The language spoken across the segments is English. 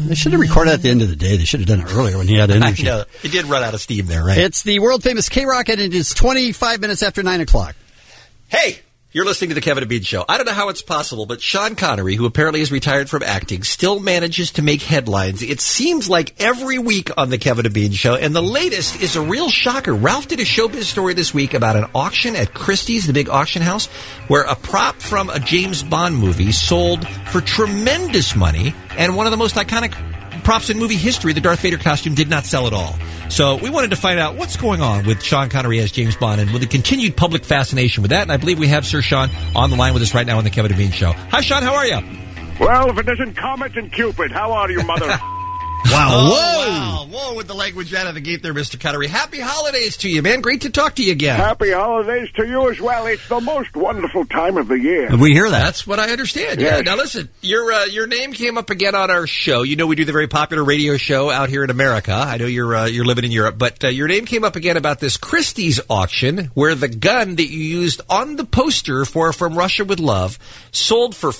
They should have recorded at the end of the day. They should have done it earlier when he had energy. I know. He did run out of steam there, right? It's the world-famous K-Rock, and it is 25 minutes after 9 o'clock. Hey! You're listening to the Kevin and Bean Show. I don't know how it's possible, but Sean Connery, who apparently is retired from acting, still manages to make headlines. It seems like every week on the Kevin and Bean Show, and the latest is a real shocker. Ralph did a showbiz story this week about an auction at Christie's, the big auction house, where a prop from a James Bond movie sold for tremendous money, and one of the most iconic props in movie history, the Darth Vader costume, did not sell at all. So we wanted to find out what's going on with Sean Connery as James Bond and with the continued public fascination with that. And I believe we have Sir Sean on the line with us right now on the Kevin and Bean Show. Hi, Sean. How are you? Well, if it isn't Comet and Cupid, how are you, mother? Wow. Whoa. Whoa, with the language out of the gate there, Mr. Connery. Happy holidays to you, man. Great to talk to you again. Happy holidays to you as well. It's the most wonderful time of the year. We hear that. That's what I understand. Yeah. Yes. Now listen, your name came up again on our show. You know we do the very popular radio show out here in America. I know you're living in Europe, but your name came up again about this Christie's auction where the gun that you used on the poster for From Russia with Love sold for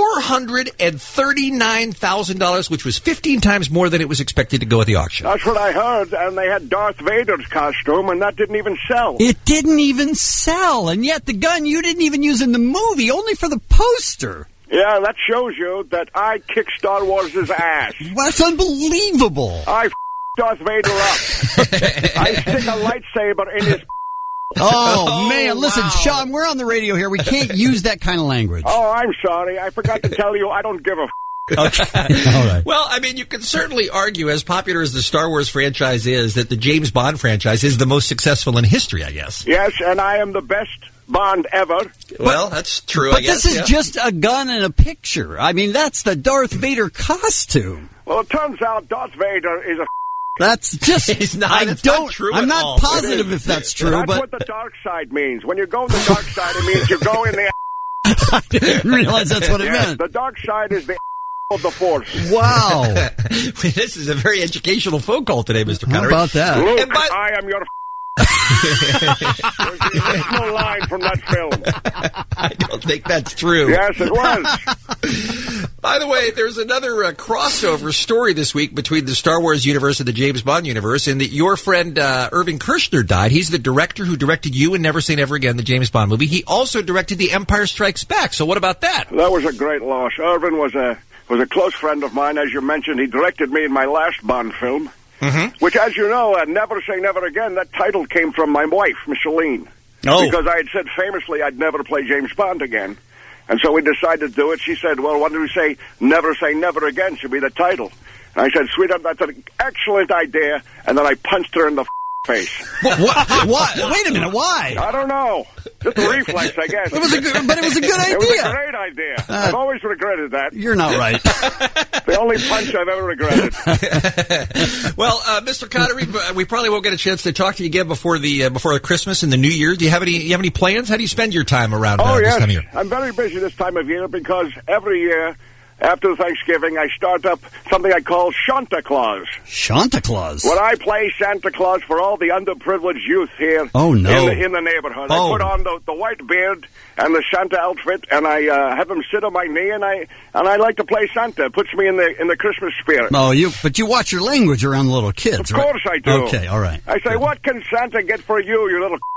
$439,000, which was 15 times more than it was expected to go at the auction. That's what I heard, and they had Darth Vader's costume, and that didn't even sell. It didn't even sell, and yet the gun you didn't even use in the movie, only for the poster. Yeah, that shows you that I kick Star Wars' ass. That's unbelievable. I Darth Vader up. I stick a lightsaber in his... Oh, man. Listen, Sean, we're on the radio here. We can't use that kind of language. Oh, I'm sorry. I forgot to tell you I don't give a... Okay. All right. Well, I mean, you can certainly argue, as popular as the Star Wars franchise is, that the James Bond franchise is the most successful in history, I guess. Yes, and I am the best Bond ever. Well, that's true, But I guess. this is just a gun and a picture. I mean, that's the Darth Vader costume. Well, it turns out Darth Vader is a... That's just... It's not- that's not true I'm at not all. positive if that's true, That's but... what the dark side means. When you go in the dark side, it means you go in the... I didn't realize that's what it Yes, meant. the dark side is the of the Force. Wow. This is a very educational phone call today, Mr. How Connery. about that? Luke, And by- I am your... There's the original line from that film. I don't think that's true. Yes, it was. By the way, there's another crossover story this week between the Star Wars universe and the James Bond universe, in that your friend Irving Kershner died. He's the director who directed you in Never Say Never Again, the James Bond movie. He also directed The Empire Strikes Back. So what about that? That was a great loss. Irvin was a close friend of mine. As you mentioned, he directed me in my last Bond film, which, as you know, Never Say Never Again, that title came from my wife, Micheline. Oh. Because I had said famously I'd never play James Bond again. And so we decided to do it. She said, well, why don't we say Never Again should be the title? And I said, sweetheart, that's an excellent idea. And then I punched her in the face. What? Wait a minute. Why? I don't know. Just a reflex, I guess. But it was a good idea. It was a great idea. I've always regretted that. You're not right. The only punch I've ever regretted. Well, Mr. Connery, we probably won't get a chance to talk to you again before the Christmas and the New Year. Do you have any plans? How do you spend your time around Oh, this yes. time of year? I'm very busy this time of year because every year after Thanksgiving I start up something I call Santa Claus. Santa Claus. When I play Santa Claus for all the underprivileged youth here Oh, no. in the neighborhood. Oh. I put on the white beard and the Santa outfit, and I have them sit on my knee, and I like to play Santa. It puts me in the Christmas spirit. Oh, but you watch your language around the little kids, Of right? course I do. Okay, all right. I say, what can Santa get for you, you little...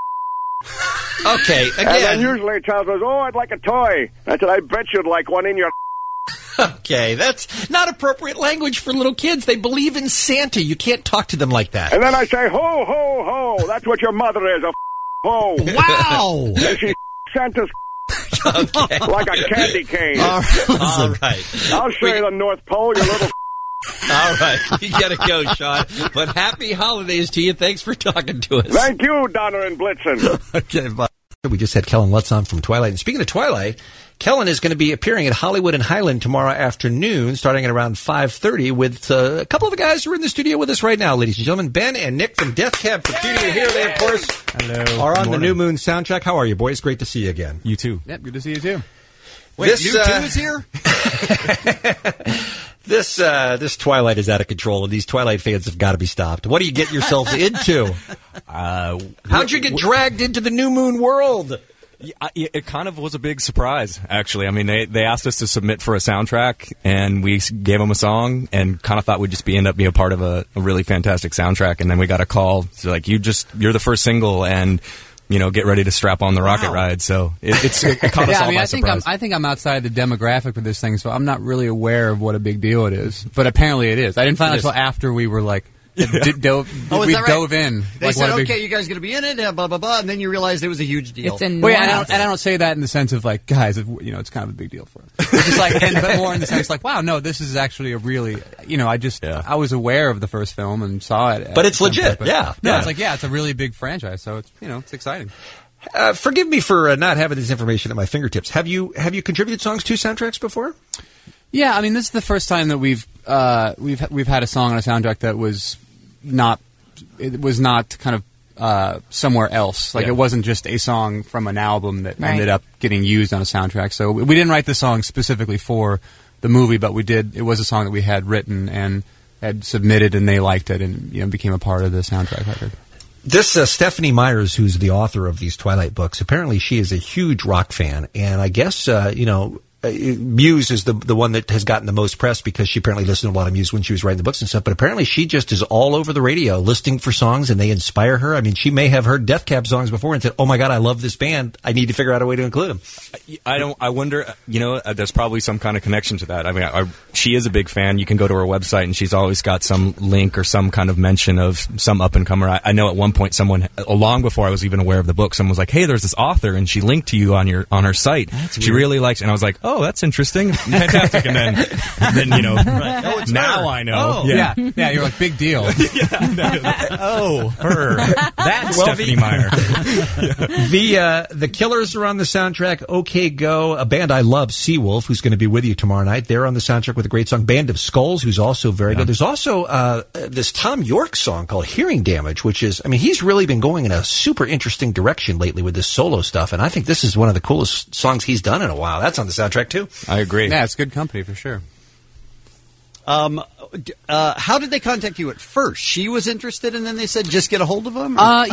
Okay, And then again. usually he tells us, oh, I'd like a toy. I said, I bet you'd like one in your... Okay, that's not appropriate language for little kids. They believe in Santa. You can't talk to them like that. And then I say, ho, ho, ho. That's what your mother is, a ho. Wow. And she Santa's Okay. like a candy cane. All right. All right. I'll show you the North Pole, you little... All right. You gotta go, Sean. But happy holidays to you. Thanks for talking to us. Thank you, Donner and Blitzen. Okay, bye. We just had Kellen Lutz on from Twilight. And speaking of Twilight, Kellen is going to be appearing at Hollywood and Highland tomorrow afternoon, starting at around 5:30, with a couple of the guys who are in the studio with us right now, ladies and gentlemen. Ben and Nick from Death Cab for Cutie here. They, of course, are on the New Moon soundtrack. How are you, boys? Great to see you again. You too. Yep, good to see you too. Wait, you two is here? This Twilight is out of control, and these Twilight fans have got to be stopped. What do you get yourselves into? How'd you get dragged into the New Moon world? It kind of was a big surprise, actually. I mean, they asked us to submit for a soundtrack, and we gave them a song, and kind of thought we'd just end up being a part of a really fantastic soundtrack. And then we got a call, so like, you're the first single, and get ready to strap on the rocket ride. So it caught us all by surprise. I think I'm outside the demographic for this thing, so I'm not really aware of what a big deal it is. But apparently it is. I didn't find out until after we were like. Dove in. They said, okay, you guys are going to be in it, blah, blah, blah, and then you realized it was a huge deal. It's and I don't say that in the sense of like, guys, it's kind of a big deal for us. It's just like, but more in the sense like, wow, no, this is actually a really, I was aware of the first film and saw it. But it's legit, it's like, it's a really big franchise, so it's, it's exciting. Forgive me for not having this information at my fingertips. Have you contributed songs to soundtracks before? Yeah, I mean, this is the first time that we've had a song on a soundtrack that was not kind of somewhere else. Like, it wasn't just a song from an album that ended up getting used on a soundtrack. So we didn't write the song specifically for the movie, but we did. It was a song that we had written and had submitted, and they liked it, and became a part of the soundtrack record. This Stephanie Myers, who's the author of these Twilight books, apparently she is a huge rock fan, and I guess Muse is the one that has gotten the most press because she apparently listened to a lot of Muse when she was writing the books and stuff, but apparently she just is all over the radio listening for songs, and they inspire her. I mean, she may have heard Death Cab songs before and said, oh my God, I love this band. I need to figure out a way to include them. I wonder, there's probably some kind of connection to that. I mean, she is a big fan. You can go to her website, and she's always got some link or some kind of mention of some up-and-comer. I know at one point someone, long before I was even aware of the book, someone was like, hey, there's this author, and she linked to you on her site. That's she weird. Really likes it. And I was like, oh, that's interesting. Fantastic. And then right. now I know. Oh. Yeah, you're like, big deal. Her. That's Stephanie Meyer. The Killers are on the soundtrack. OK Go, a band I love, Seawolf, who's going to be with you tomorrow night. They're on the soundtrack with a great song. Band of Skulls, who's also very good. There's also this Tom York song called Hearing Damage, which is, I mean, he's really been going in a super interesting direction lately with this solo stuff, and I think this is one of the coolest songs he's done in a while. That's on the soundtrack, too. I agree. Yeah, it's good company for sure. How did they contact you at first? She was interested, and then they said, just get a hold of them? Alex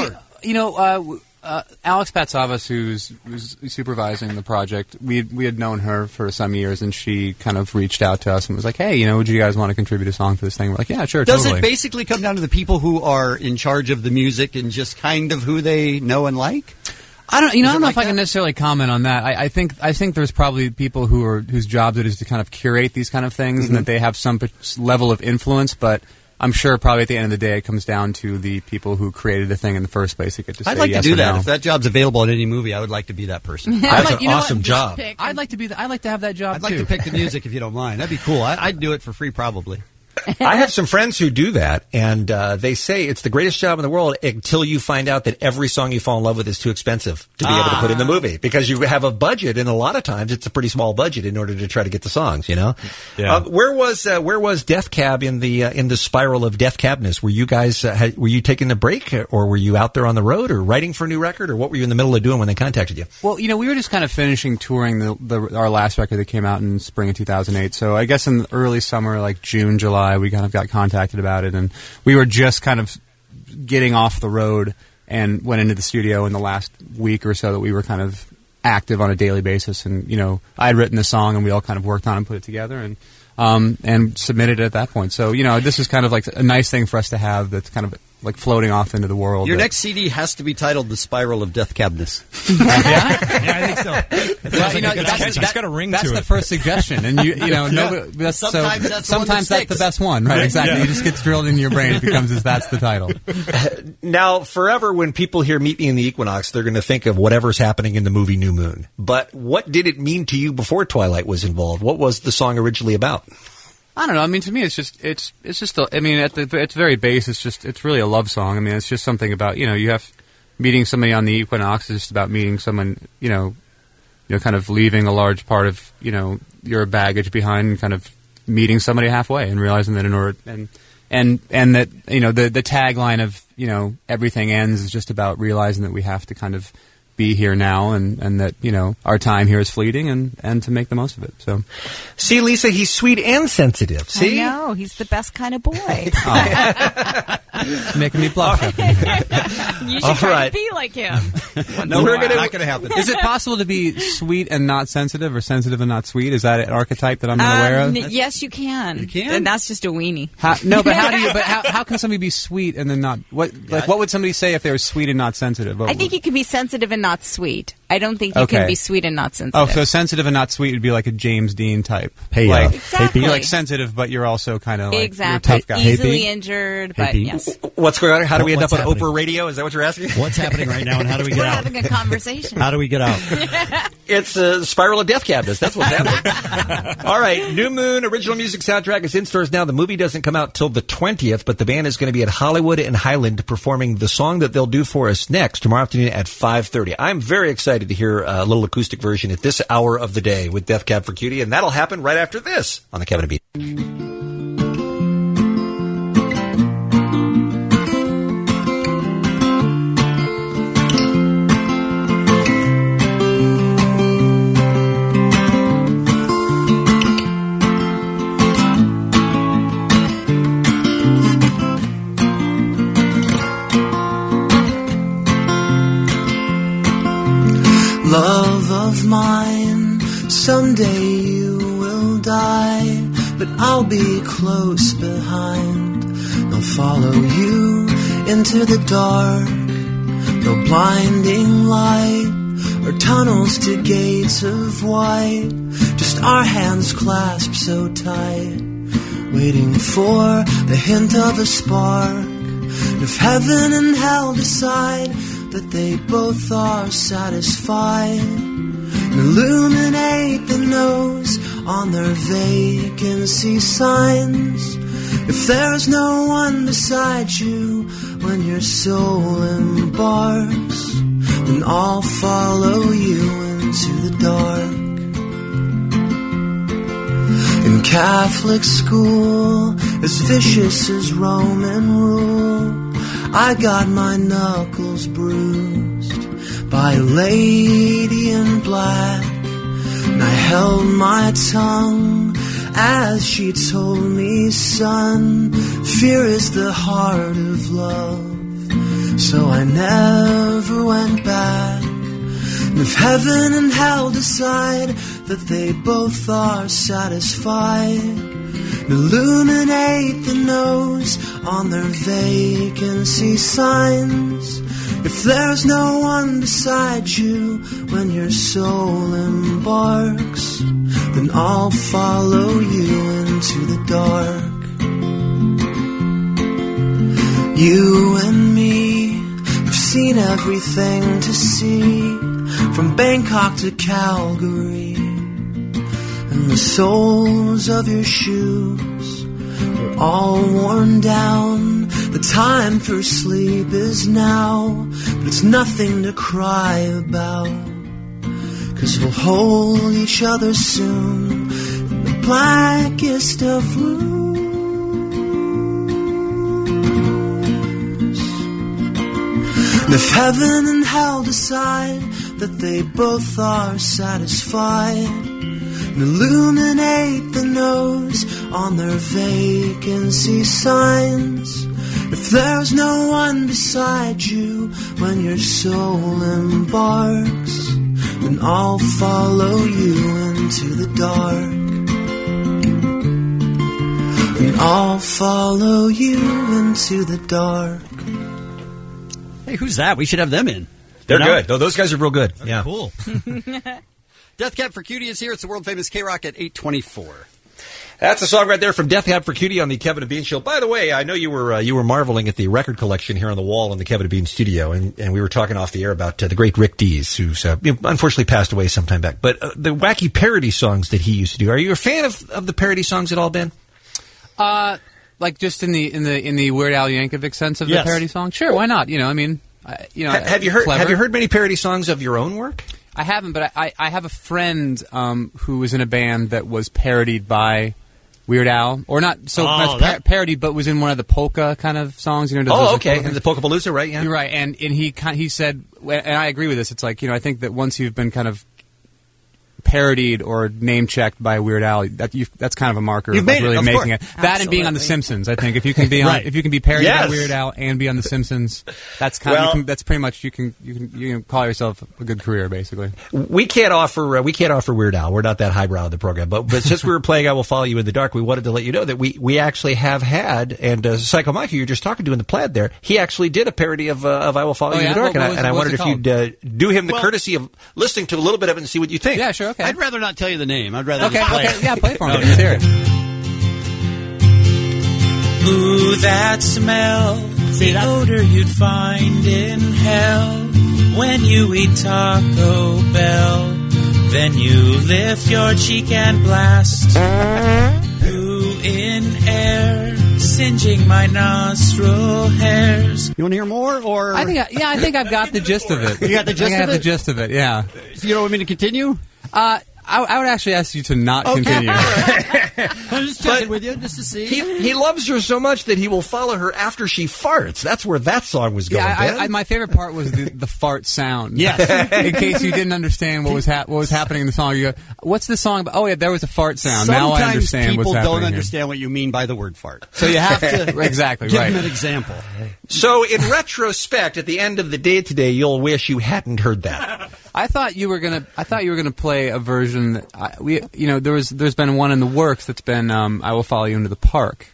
Patsavas, who's supervising the project, we had known her for some years, and she kind of reached out to us and was like, hey, would you guys want to contribute a song for this thing? We're like, yeah, sure, Does totally. it basically come down to the people who are in charge of the music and just kind of who they know and like? I don't know if I can necessarily comment on that. I think there's probably people whose jobs it is to kind of curate these kind of things, and that they have some level of influence. But I'm sure probably at the end of the day, it comes down to the people who created the thing in the first place. Get to say I'd like yes to do or that. No. If that job's available in any movie, I would like to be that person. That's an awesome job. I'd like to be. I'd like to have that job. I'd like to pick the music if you don't mind. That'd be cool. I'd do it for free, probably. I have some friends who do that, and they say it's the greatest job in the world until you find out that every song you fall in love with is too expensive to be able to put in the movie, because you have a budget, and a lot of times it's a pretty small budget in order to try to get the songs. Yeah. Where was Death Cab in the spiral of Death Cabness? Were you guys were you taking a break, or were you out there on the road, or writing for a new record, or what were you in the middle of doing when they contacted you? Well, we were just kind of finishing touring our last record that came out in spring of 2008. So I guess in the early summer, like June, July, we kind of got contacted about it, and we were just kind of getting off the road and went into the studio in the last week or so that we were kind of active on a daily basis. And I had written the song, and we all kind of worked on it and put it together and submitted it at that point. So this is kind of like a nice thing for us to have that's kind of like floating off into the world. Your next CD has to be titled "The Spiral of Death Cabness." Yeah, I think so. It's got a ring to it. That's the first suggestion, and sometimes that's the best one, right? Exactly. Yeah. It just gets drilled into your brain. It becomes that's the title. Now, forever, when people hear "Meet Me in the Equinox," they're going to think of whatever's happening in the movie New Moon. But what did it mean to you before Twilight was involved? What was the song originally about? I don't know. I mean, to me, it's just at its very base, it's really a love song. I mean, it's just something about, you have meeting somebody on the equinox is just about meeting someone, kind of leaving a large part of, your baggage behind, and kind of meeting somebody halfway and realizing that in order, and that, the tagline of, everything ends is just about realizing that we have to kind of be here now, and that, you know, our time here is fleeting, and to make the most of it. So, see, Lisa, he's sweet and sensitive. See, I know, he's the best kind of boy. Making me blush. You should try to be like him. No, we're not going to happen. Is it possible to be sweet and not sensitive, or sensitive and not sweet? Is that an archetype that I'm unaware of? Yes, you can. You can? And that's just a weenie. How can somebody be sweet and then not? What would somebody say if they were sweet and not sensitive? I think you can be sensitive and not sweet. I don't think you can be sweet and not sensitive. Oh, so sensitive and not sweet would be like a James Dean type. Hey, like, exactly. You're like sensitive, but you're also kind of like exactly. you're a tough guy. Easily injured, but yes. What's going on? How do we end up on happening? Oprah Radio? Is that what you're asking? What's happening right now, and how do we get We're out? having a conversation. How do we get out? It's a Spiral of Death Cabinets. That's what's happening. All right, New Moon original music soundtrack is in stores now. The movie doesn't come out till the 20th, but the band is going to be at Hollywood and Highland performing the song that they'll do for us next tomorrow afternoon at 5:30. I'm very excited to hear a little acoustic version at this hour of the day with Death Cab for Cutie, and that'll happen right after this on the Kevin and Bean. Love of mine, someday you will die, but I'll be close behind. I'll follow you into the dark, no blinding light or tunnels to gates of white, just our hands clasped so tight, waiting for the hint of a spark. If heaven and hell decide that they both are satisfied, and illuminate the nose on their vacancy signs. If there's no one beside you when your soul embarks, then I'll follow you into the dark. In Catholic school, as vicious as Roman rule, I got my knuckles bruised by a lady in black, and I held my tongue as she told me, son, fear is the heart of love. So I never went back. And if heaven and hell decide that they both are satisfied, illuminate the nose on their vacancy signs. If there's no one beside you when your soul embarks, then I'll follow you into the dark. You and me have seen everything to see, from Bangkok to Calgary, and the soles of your shoes are all worn down. The time for sleep is now, but it's nothing to cry about, 'cause we'll hold each other soon in the blackest of rooms. And if heaven and hell decide that they both are satisfied, and illuminate the nose on their vacancy signs, if there's no one beside you when your soul embarks, then I'll follow you into the dark. And I'll follow you into the dark. Hey, who's that? We should have them in. They're good. No, those guys are real good. Yeah. Cool. Death Cab for Cutie is here. It's the world-famous K-Rock at 8:24. That's a song right there from Death Cab for Cutie on the Kevin and Bean Show. By the way, I know you were marveling at the record collection here on the wall in the Kevin and Bean studio, and we were talking off the air about the great Rick Dees, who's unfortunately passed away some time back. But the wacky parody songs that he used to do. Are you a fan of the parody songs at all, Ben? Like just in the Weird Al Yankovic sense of the parody song? Sure, why not? You know, I mean, have you heard many parody songs of your own work? I haven't, but I have a friend who was in a band that was parodied by Weird Al, or not so much parody, but was in one of the polka kind of songs. You know? Oh, okay, and the Polkapalooza, right? Yeah, you're right. And he said, and I agree with this. It's like, I think that once you've been kind of parodied or name checked by Weird Al, that's kind of a marker of really making it. That and being on The Simpsons, I think. If you can be on, if you can be parodied by Weird Al and be on The Simpsons, that's kind of that's pretty much you can call yourself a good career, basically. We can't offer Weird Al. We're not that highbrow in the program, but since we were playing "I Will Follow You in the Dark," we wanted to let you know that we actually have had, and Psycho Mike, who you're just talking to in the Plaid there, he actually did a parody of "I Will Follow You in the Dark," and I wondered if you'd do him the courtesy of listening to a little bit of it and see what you think. Yeah, sure. Okay. I'd rather not tell you the name. I'd rather just play it. Yeah, play it for me. Let's hear it. Ooh, that smell, the odor you'd find in hell when you eat Taco Bell. Then you lift your cheek and blast. Ooh, in air, singeing my nostril hairs. You want to hear more, or I think I've got the gist of it. You got the gist of it? I got the gist of it. Yeah. You don't want me to continue? I would actually ask you to not continue. I'm just checking with you just to see. He loves her so much that he will follow her after she farts. That's where that song was going. Yeah, my favorite part was the fart sound. Yes. In case you didn't understand what was happening in the song, you go, "What's the song about?" Oh yeah, there was a fart sound. Sometimes now I understand what's happening. People don't understand what you mean by the word fart, so you have to exactly give right. them an example. So, in retrospect, at the end of the day today, you'll wish you hadn't heard that. I thought you were gonna play a version that there's been one in the works that's been "I Will Follow You into the Park."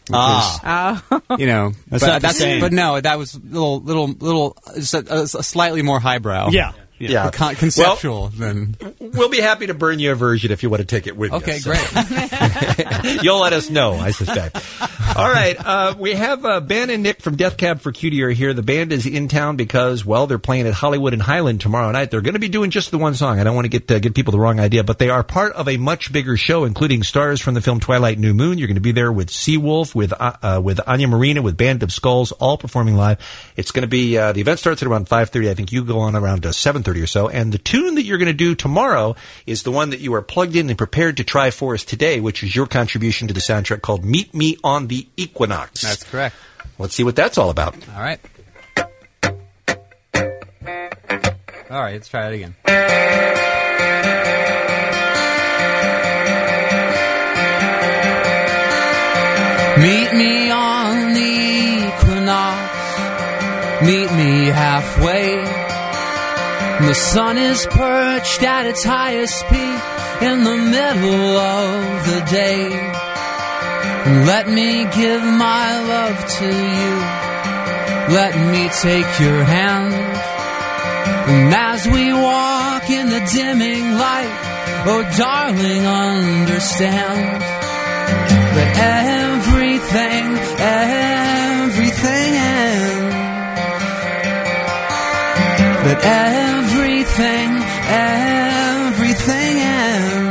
But no, that was little a slightly more highbrow. Yeah. Conceptual than. We'll be happy to burn you a version if you want to take it with you. Okay, so. great. You'll let us know, I suspect. All right. We have Ben and Nick from Death Cab for Cutie are here. The band is in town because, they're playing at Hollywood and Highland tomorrow night. They're going to be doing just the one song. I don't want to give people the wrong idea, but they are part of a much bigger show, including stars from the film Twilight New Moon. You're going to be there with Seawolf, with Anya Marina, with Band of Skulls, all performing live. It's going to be, the event starts at around 5:30. I think you go on around 7:30 or so. And the tune that you're going to do tomorrow is the one that you are plugged in and prepared to try for us today, which is your contribution to the soundtrack called Meet Me on the Equinox. That's correct. Let's see what that's all about. All right. All right, let's try it again. Meet me on the equinox. Meet me halfway. The sun is perched at its highest peak in the middle of the day. Let me give my love to you. Let me take your hand. And as we walk in the dimming light, oh darling, understand that everything ends. That everything ends.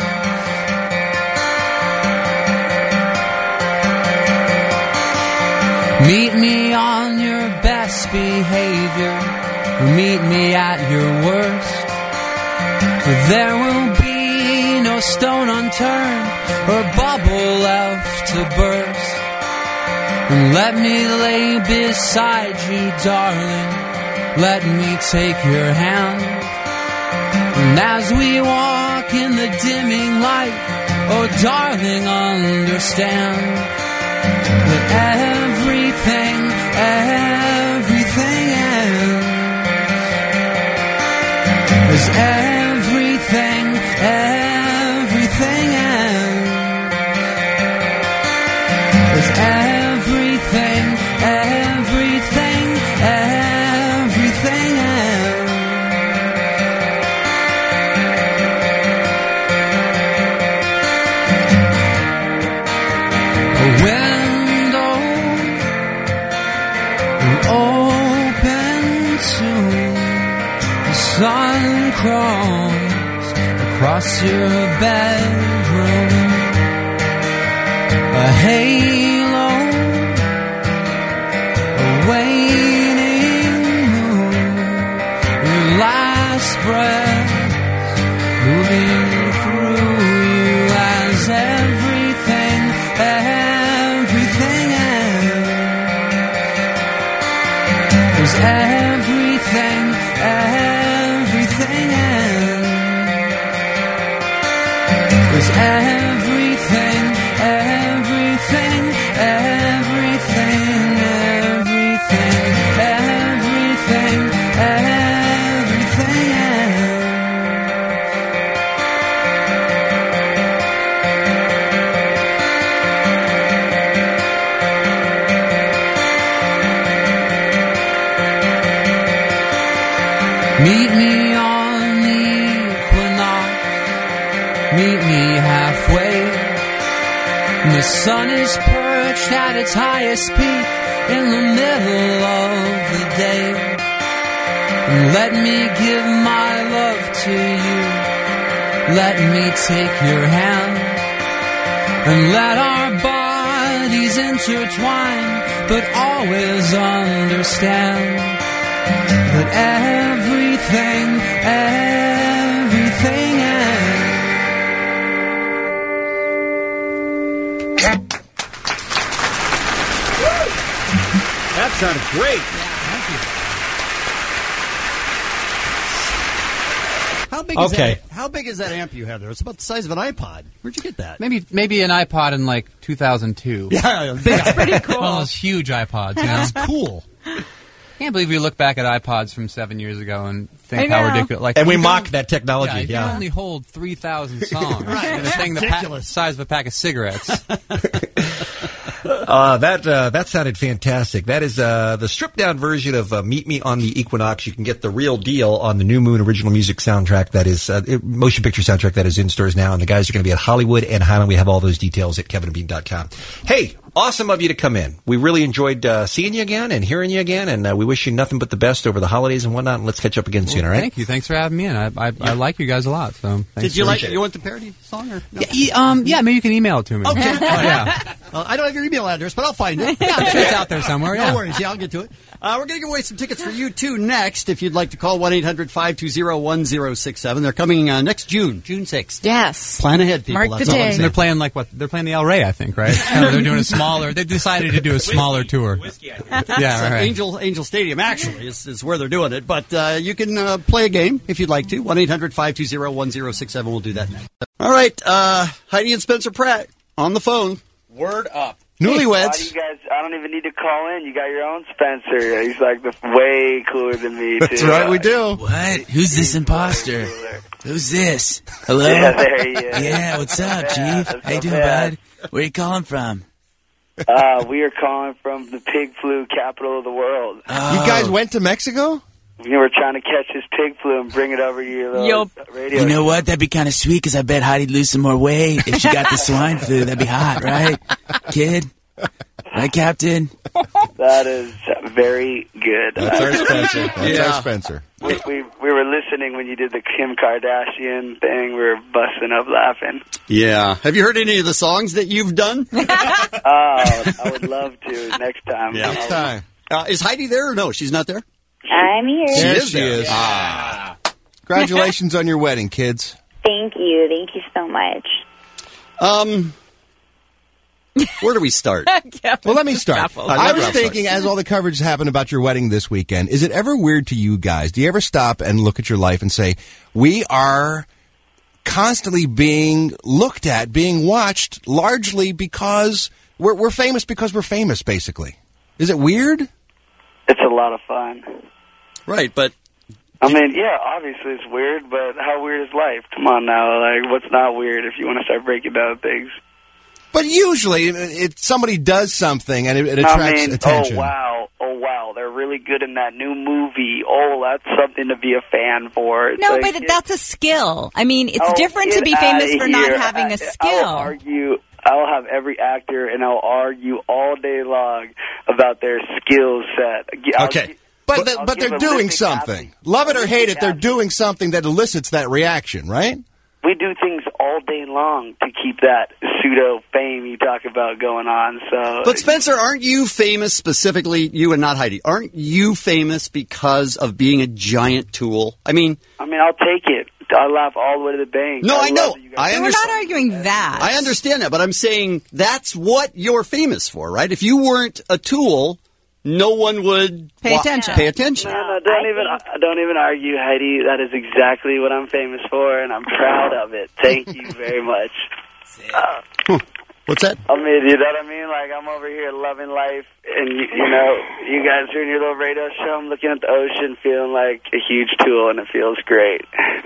Meet me on your best behavior. Meet me at your worst. For there will be no stone unturned or bubble left to burst. And let me lay beside you, darling. Let me take your hand. And as we walk in the dimming light, oh darling, understand that everything ends. 'Cause everything ends. 'Cause everything ends. Sun crawls across your bedroom. A halo, a waning moon. Your last breath moving through you as everything everything end? Was everything Meet me on the equinox, meet me halfway. The sun is perched at its highest peak in the middle of the day. Let me give my love to you, let me take your hand, and let our bodies intertwine, but always understand that everything ends. That sounded great. How big is that amp you have there? It's about the size of an iPod. Where'd you get that? Maybe an iPod in like 2002. Yeah, That's pretty cool. One of those huge iPods. You know? That's cool. Can't believe we look back at iPods from 7 years ago and think I how know. ridiculous. Like, And we you mock can- that technology. You can only hold 3,000 songs. Right. And a thing the Ridiculous. size of a pack of cigarettes. That sounded fantastic. That is the stripped down version of Meet Me on the Equinox. You can get the real deal on the New Moon original music soundtrack that is motion picture soundtrack that is in stores now. And the guys are going to be at Hollywood and Highland. We have all those details at kevinandbean.com. Hey, awesome of you to come in. We really enjoyed seeing you again and hearing you again, and we wish you nothing but the best over the holidays and whatnot. And let's catch up again soon. All right? Thank you. Thanks for having me in. I like you guys a lot. So Did you you want the parody song or no? Yeah, maybe you can email it to me. Okay. Yeah. I don't have your email address, but I'll find it. Yeah, I'm sure it's out there somewhere. No Yeah. worries. Yeah, I'll get to it. We're going to give away some tickets for you, too, next. If you'd like to call 1-800-520-1067. They're coming next June 6th. Yes. Plan ahead, people. Mark That's the all I'm day. saying. They're playing They're playing the El Rey, I think, right? They're doing a smaller. They decided to do a smaller tour. Yeah, right. Angel Stadium, actually, is where they're doing it. But you can play a game if you'd like to. 1-800-520-1067. We'll do that next. All right. Heidi and Spencer Pratt on the phone. Word up. Newlyweds. Why do you guys, I don't even need to call in. You got your own Spencer. He's like way cooler than me, too. That's right, we do. What? Who's this imposter? Who's this? Hello? Yeah, there he is. Yeah, what's up, Chief? That's How you so doing, bad. bud? Where you calling from? We are calling from the pig flu capital of the world. Oh. You guys went to Mexico? We were trying to catch this pig flu and bring it over to your little radio. You know what? That'd be kind of sweet because I bet Heidi'd lose some more weight if she got the swine flu. That'd be hot, right, kid? Right, Captain? That is very good. That's our Spencer. That's Yeah. our Spencer. We were listening when you did the Kim Kardashian thing. We were busting up laughing. Yeah. Have you heard any of the songs that you've done? I would love to next time. Yeah. Next time. Is Heidi there or no? She's not there? I'm here. There is she there. is. Congratulations on your wedding, kids. Thank you. Thank you so much. Where do we start? Well, let me start. I I love was Ralph thinking, as all the coverage happened about your wedding this weekend, is it ever weird to you guys? Do you ever stop and look at your life and say, we are constantly being looked at, being watched, largely because we're famous because we're famous, basically? Is it weird? It's a lot of fun. Right, but I mean, yeah, obviously it's weird, but how weird is life? Come on now, like, what's not weird if you want to start breaking down things? But usually, somebody does something and it attracts attention. Oh wow, they're really good in that new movie. Oh, that's something to be a fan for. It's No, like, but that's a skill. I mean, it's oh, different to get be famous outta for not here. having a skill. I'll have every actor, and I'll argue all day long about their skill set. Okay. But they're doing something. Love it or hate it, they're doing something that elicits that reaction, right? We do things all day long to keep that pseudo fame you talk about going on. So, But Spencer, aren't you famous specifically, you and not Heidi, aren't you famous because of being a giant tool? I mean, I'll take it. I laugh all the way to the bank. No, I know. love that you guys- We're not arguing that. I understand that, but I'm saying that's what you're famous for, right? If you weren't a tool, no one would Pay attention. Pay attention. No, don't even argue, Heidi. That is exactly what I'm famous for, and I'm proud of it. Thank you very much. What's that? I mean, you know what I mean? Like, I'm over here loving life, and, you know, you guys are in your little radio show. I'm looking at the ocean, feeling like a huge tool, and it feels great.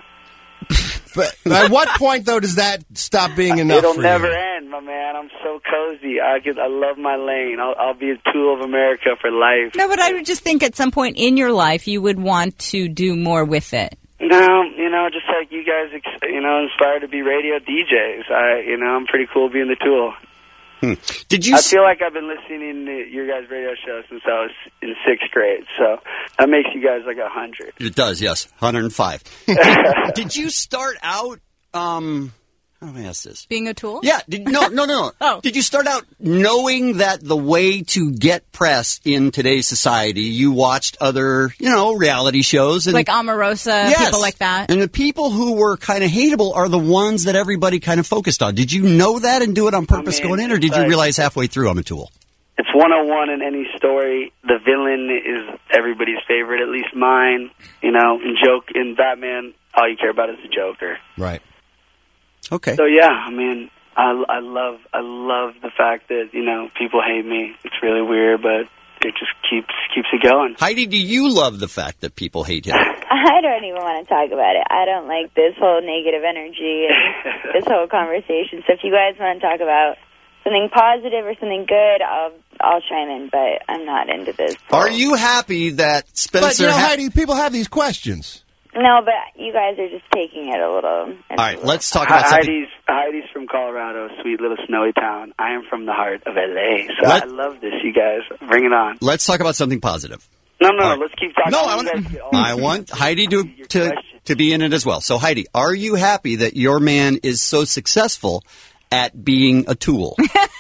But at what point, though, does that stop being enough It'll for never you? end, my man. I'm so cozy. I love my lane. I'll be a tool of America for life. No, but I would just think at some point in your life you would want to do more with it. No, you know, just like you guys, you know, inspired to be radio DJs. I'm pretty cool being the tool. Did you? I feel like I've been listening to your guys' radio show since I was in 6th grade, so that makes you guys like 100. It does, yes, 105. Did you start out? How do I ask this? Being a tool? Yeah. No. Oh. Did you start out knowing that the way to get press in today's society, you watched other, reality shows? And, like Omarosa, yes, people like that? And the people who were kind of hateable are the ones that everybody kind of focused on. Did you know that and do it on purpose going in, or did you realize halfway through I'm a tool? It's 101 in any story. The villain is everybody's favorite, at least mine. In Batman, all you care about is the Joker. Right. Okay. So yeah, I mean, I love the fact that people hate me. It's really weird, but it just keeps it going. Heidi, do you love the fact that people hate you? I don't even want to talk about it. I don't like this whole negative energy and this whole conversation. So if you guys want to talk about something positive or something good, I'll chime in. But I'm not into this. Are you happy that Spencer? But Heidi, people have these questions. No, but you guys are just taking it a little. All right, let's talk about something. Heidi's from Colorado, sweet little snowy town. I am from the heart of L.A., so I love this, you guys. Bring it on. Let's talk about something positive. No, let's keep talking. No, I want Heidi to be in it as well. So, Heidi, are you happy that your man is so successful at being a tool?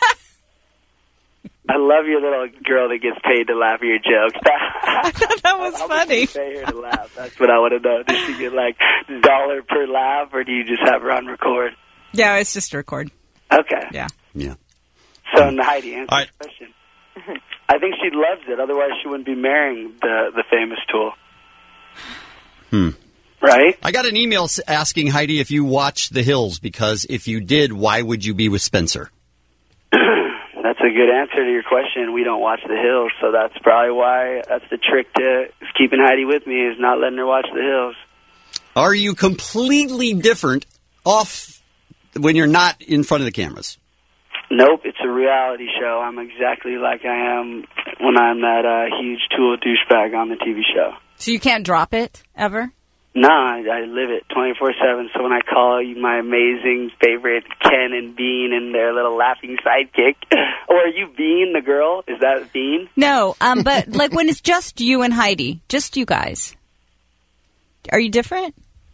I love your little girl that gets paid to laugh at your jokes. That was funny. Pay her to laugh. That's what I want to know. Does she get like $1 per laugh, or do you just have her on record? Yeah, it's just a record. Okay. Yeah. So, Heidi, answer the question. I think she loves it. Otherwise, she wouldn't be marrying the famous tool. Right? I got an email asking Heidi if you watch The Hills, because if you did, why would you be with Spencer? That's a good answer to your question. We don't watch The Hills, so that's probably why. That's the trick to keeping Heidi with me, is not letting her watch The Hills. Are you completely different off when you're not in front of the cameras? Nope, it's a reality show. I'm exactly like I am when I'm that huge tool douchebag on the TV show. So you can't drop it, ever? No, I live it 24/7. So when I call you my amazing favorite Ken and Bean and their little laughing sidekick, or are you Bean, the girl? Is that Bean? No, but like when it's just you and Heidi, just you guys, are you different?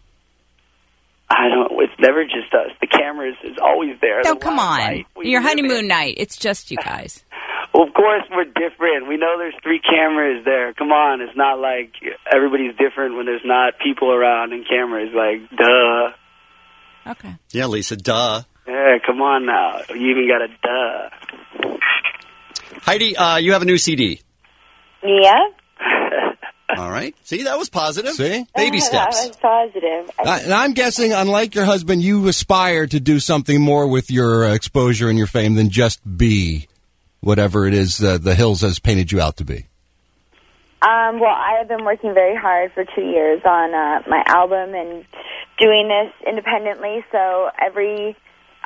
I don't. It's never just us. The camera is always there. No, come on. Your honeymoon night, it's just you guys. Well, of course we're different. We know there's 3 cameras there. Come on, it's not like everybody's different when there's not people around and cameras. Like, duh. Okay. Yeah, Lisa, duh. Yeah, come on now. You even got a duh. Heidi, you have a new CD. Yeah. All right. See, that was positive. See? Baby steps. That was positive. And I'm guessing, unlike your husband, you aspire to do something more with your exposure and your fame than just be whatever it is The Hills has painted you out to be. Well, I have been working very hard for 2 years on my album and doing this independently. So every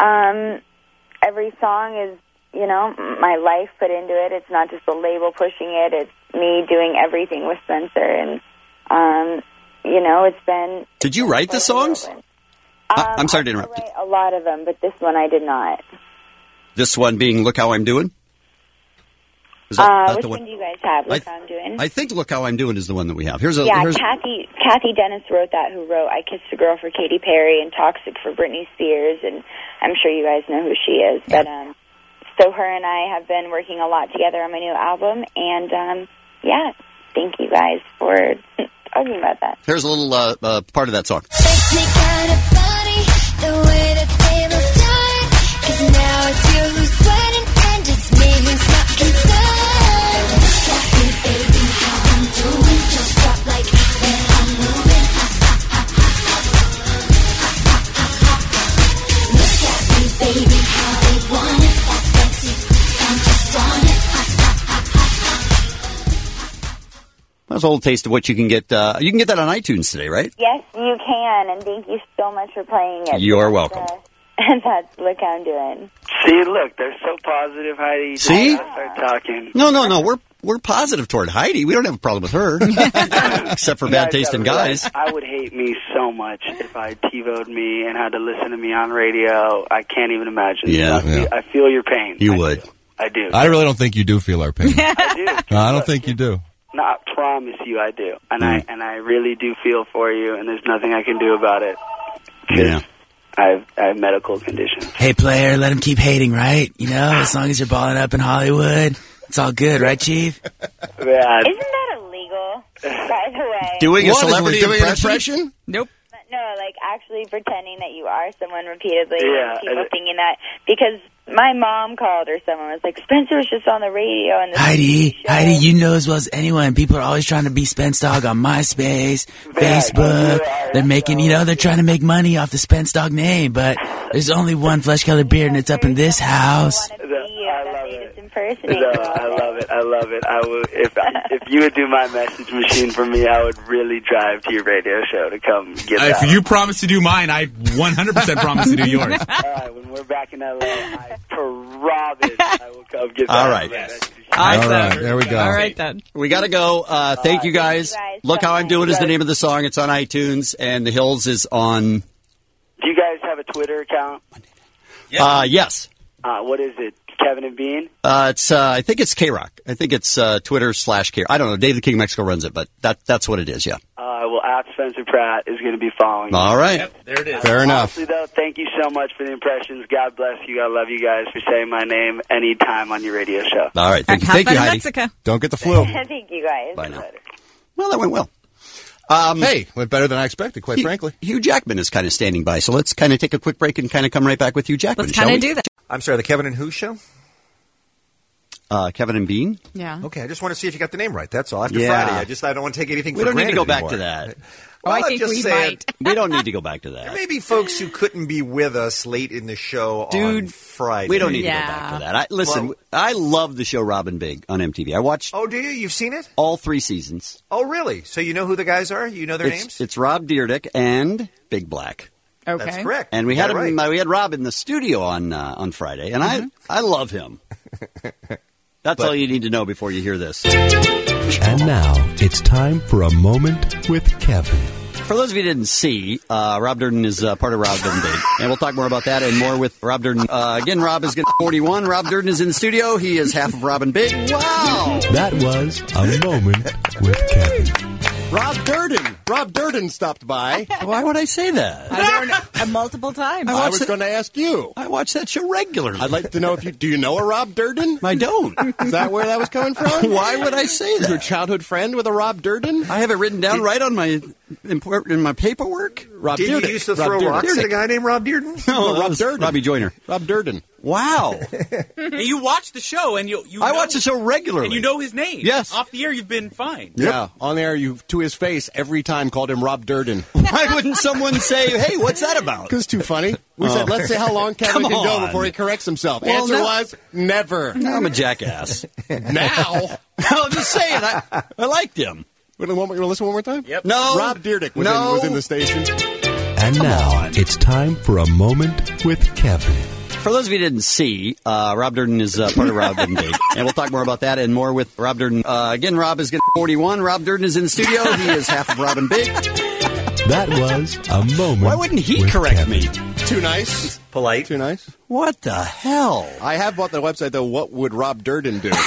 song is, my life put into it. It's not just the label pushing it. It's me doing everything with Spencer. And, it's been... Did you write the songs? I'm sorry to interrupt. I write a lot of them, but this one I did not. This one being Look How I'm Doing? Which one do you guys have? Look How I'm Doing? I think Look How I'm Doing is the one that we have. Kathy Dennis wrote that, who wrote I Kissed a Girl for Katy Perry and Toxic for Britney Spears, and I'm sure you guys know who she is. Yeah. But so her and I have been working a lot together on my new album, and thank you guys for talking about that. Here's a little part of that song. Makes me kind of funny the way the tables turn, 'cause now it's you who's sweating and it's me who's not concerned. Got me That's a little taste of what you can get. You can get that on iTunes today, right? Yes, you can, and thank you so much for playing it. You're welcome. And that's what I'm doing. See, look, they're so positive, Heidi. See? They start talking. No. We're positive toward Heidi. We don't have a problem with her, except for bad taste in guys. I would hate me so much if I TiVo'd me and had to listen to me on radio. I can't even imagine. Yeah. I feel your pain. You would. I do. I really don't think you do feel our pain. I do. No, I don't think you do. No, I promise you I do. And I really do feel for you, and there's nothing I can do about it. Yeah. I have medical conditions. Hey, player, let him keep hating, right? You know, as long as you're balling up in Hollywood, it's all good, right, Chief? Yeah. Isn't that illegal, by the way? Doing a celebrity doing an impression? Nope. No, like actually pretending that you are someone repeatedly. Yeah, and people thinking that, because my mom called or someone was like, Spencer was just on the radio. And Heidi, you know as well as anyone, people are always trying to be Spence Dog on MySpace, Facebook. They're making, they're trying to make money off the Spence Dog name, but there's only one flesh-colored beard, and it's up in this house. I love it. I would, if you would do my message machine for me, I would really drive to your radio show to come get that. If you promise to do mine, I 100% promise to do yours. All right, when we're back in LA, I promise I will come get that. All right. All right, there we go. All right, then. We got to go. Thank you guys. Look How I'm Doing is the name of the song. It's on iTunes, and The Hills is on... Do you guys have a Twitter account? Yes. What is it? Kevin and Bean? I think it's K-Rock. I think it's Twitter/K. I don't know. David King Mexico runs it, but that's what it is, yeah. Well, at Spencer Pratt is going to be following. All right. Yep, there it is. Fair enough. Honestly, though, thank you so much for the impressions. God bless you. I love you guys for saying my name anytime on your radio show. All right. Thank you, Have fun in Heidi. Mexico. Don't get the flu. Thank you guys. Bye now. Well, that went well. Hey, went better than I expected, quite frankly. Hugh Jackman is kind of standing by, so let's kind of take a quick break and kind of come right back with Hugh Jackman. Let's kind of do that. I'm sorry, the Kevin and Who show? Kevin and Bean? Yeah. Okay, I just want to see if you got the name right. That's all. After Yeah. Friday, I don't want to take anything We for don't need to granted go back anymore. to that. Well, I I'm think just we saying, might. We don't need to go back to There that. may be folks who couldn't be with us late in the show on Dude, Friday. We don't need to Yeah. go back to that. Listen, I love the show Robin Big on MTV. I watched Oh, do you? You've seen it? all 3 seasons. Oh, really? So you know who the guys are? You know their names? It's Rob Dyrdek and Big Black. Okay. That's correct. And we You had got it him. right. We had Rob in the studio on Friday, and I love him. That's all you need to know before you hear this. And now it's time for a moment with Kevin. For those of you who didn't see, Rob Durden is part of Rob Durden Big. And we'll talk more about that and more with Rob Durden. Again, Rob is getting 41. Rob Durden is in the studio. He is half of Robin Big. Wow! That was a moment with Kevin. Rob Durden. Rob Durden stopped by. Why would I say that? Multiple times. I was going to ask you. I watch that show regularly. I'd like to know do you know a Rob Durden? I don't. Is that where that was coming from? Why would I say that? Your childhood friend with a Rob Durden? I have it written down right on my in my paperwork. Rob Did Dyrdek. you used to Rob throw Dyrdek. rocks at a guy named Rob Dyrdek? No, Rob Rob Durden. Robbie Joyner. Rob Durden. Wow. Hey, you watch the show, and you I know- watch the show regularly. and you know his name. Yes. Off the air, you've been fine. Yeah, on air, you to his face every time called him Rob Durden. Why wouldn't someone say, "Hey, what's that about?" Because it's too funny. We said, let's see how long Kevin Come can go on. before he corrects himself. Well, Answer no. was never. No, I'm a jackass. Now. I'm just saying, I liked him. You want to listen one more time? Yep. No. Rob Dyrdek No. was in the station. And now it's time for a moment with Kevin. For those of you who didn't see, Rob Durden is part of Rob Durden Big. And we'll talk more about that and more with Rob Durden. Again, Rob is getting 41. Rob Durden is in the studio. He is half of Robin Big. That was a moment. Why wouldn't he with correct Kevin. me? Too nice. Polite. Too nice. What the hell? I have bought the website, though. What would Rob Durden do?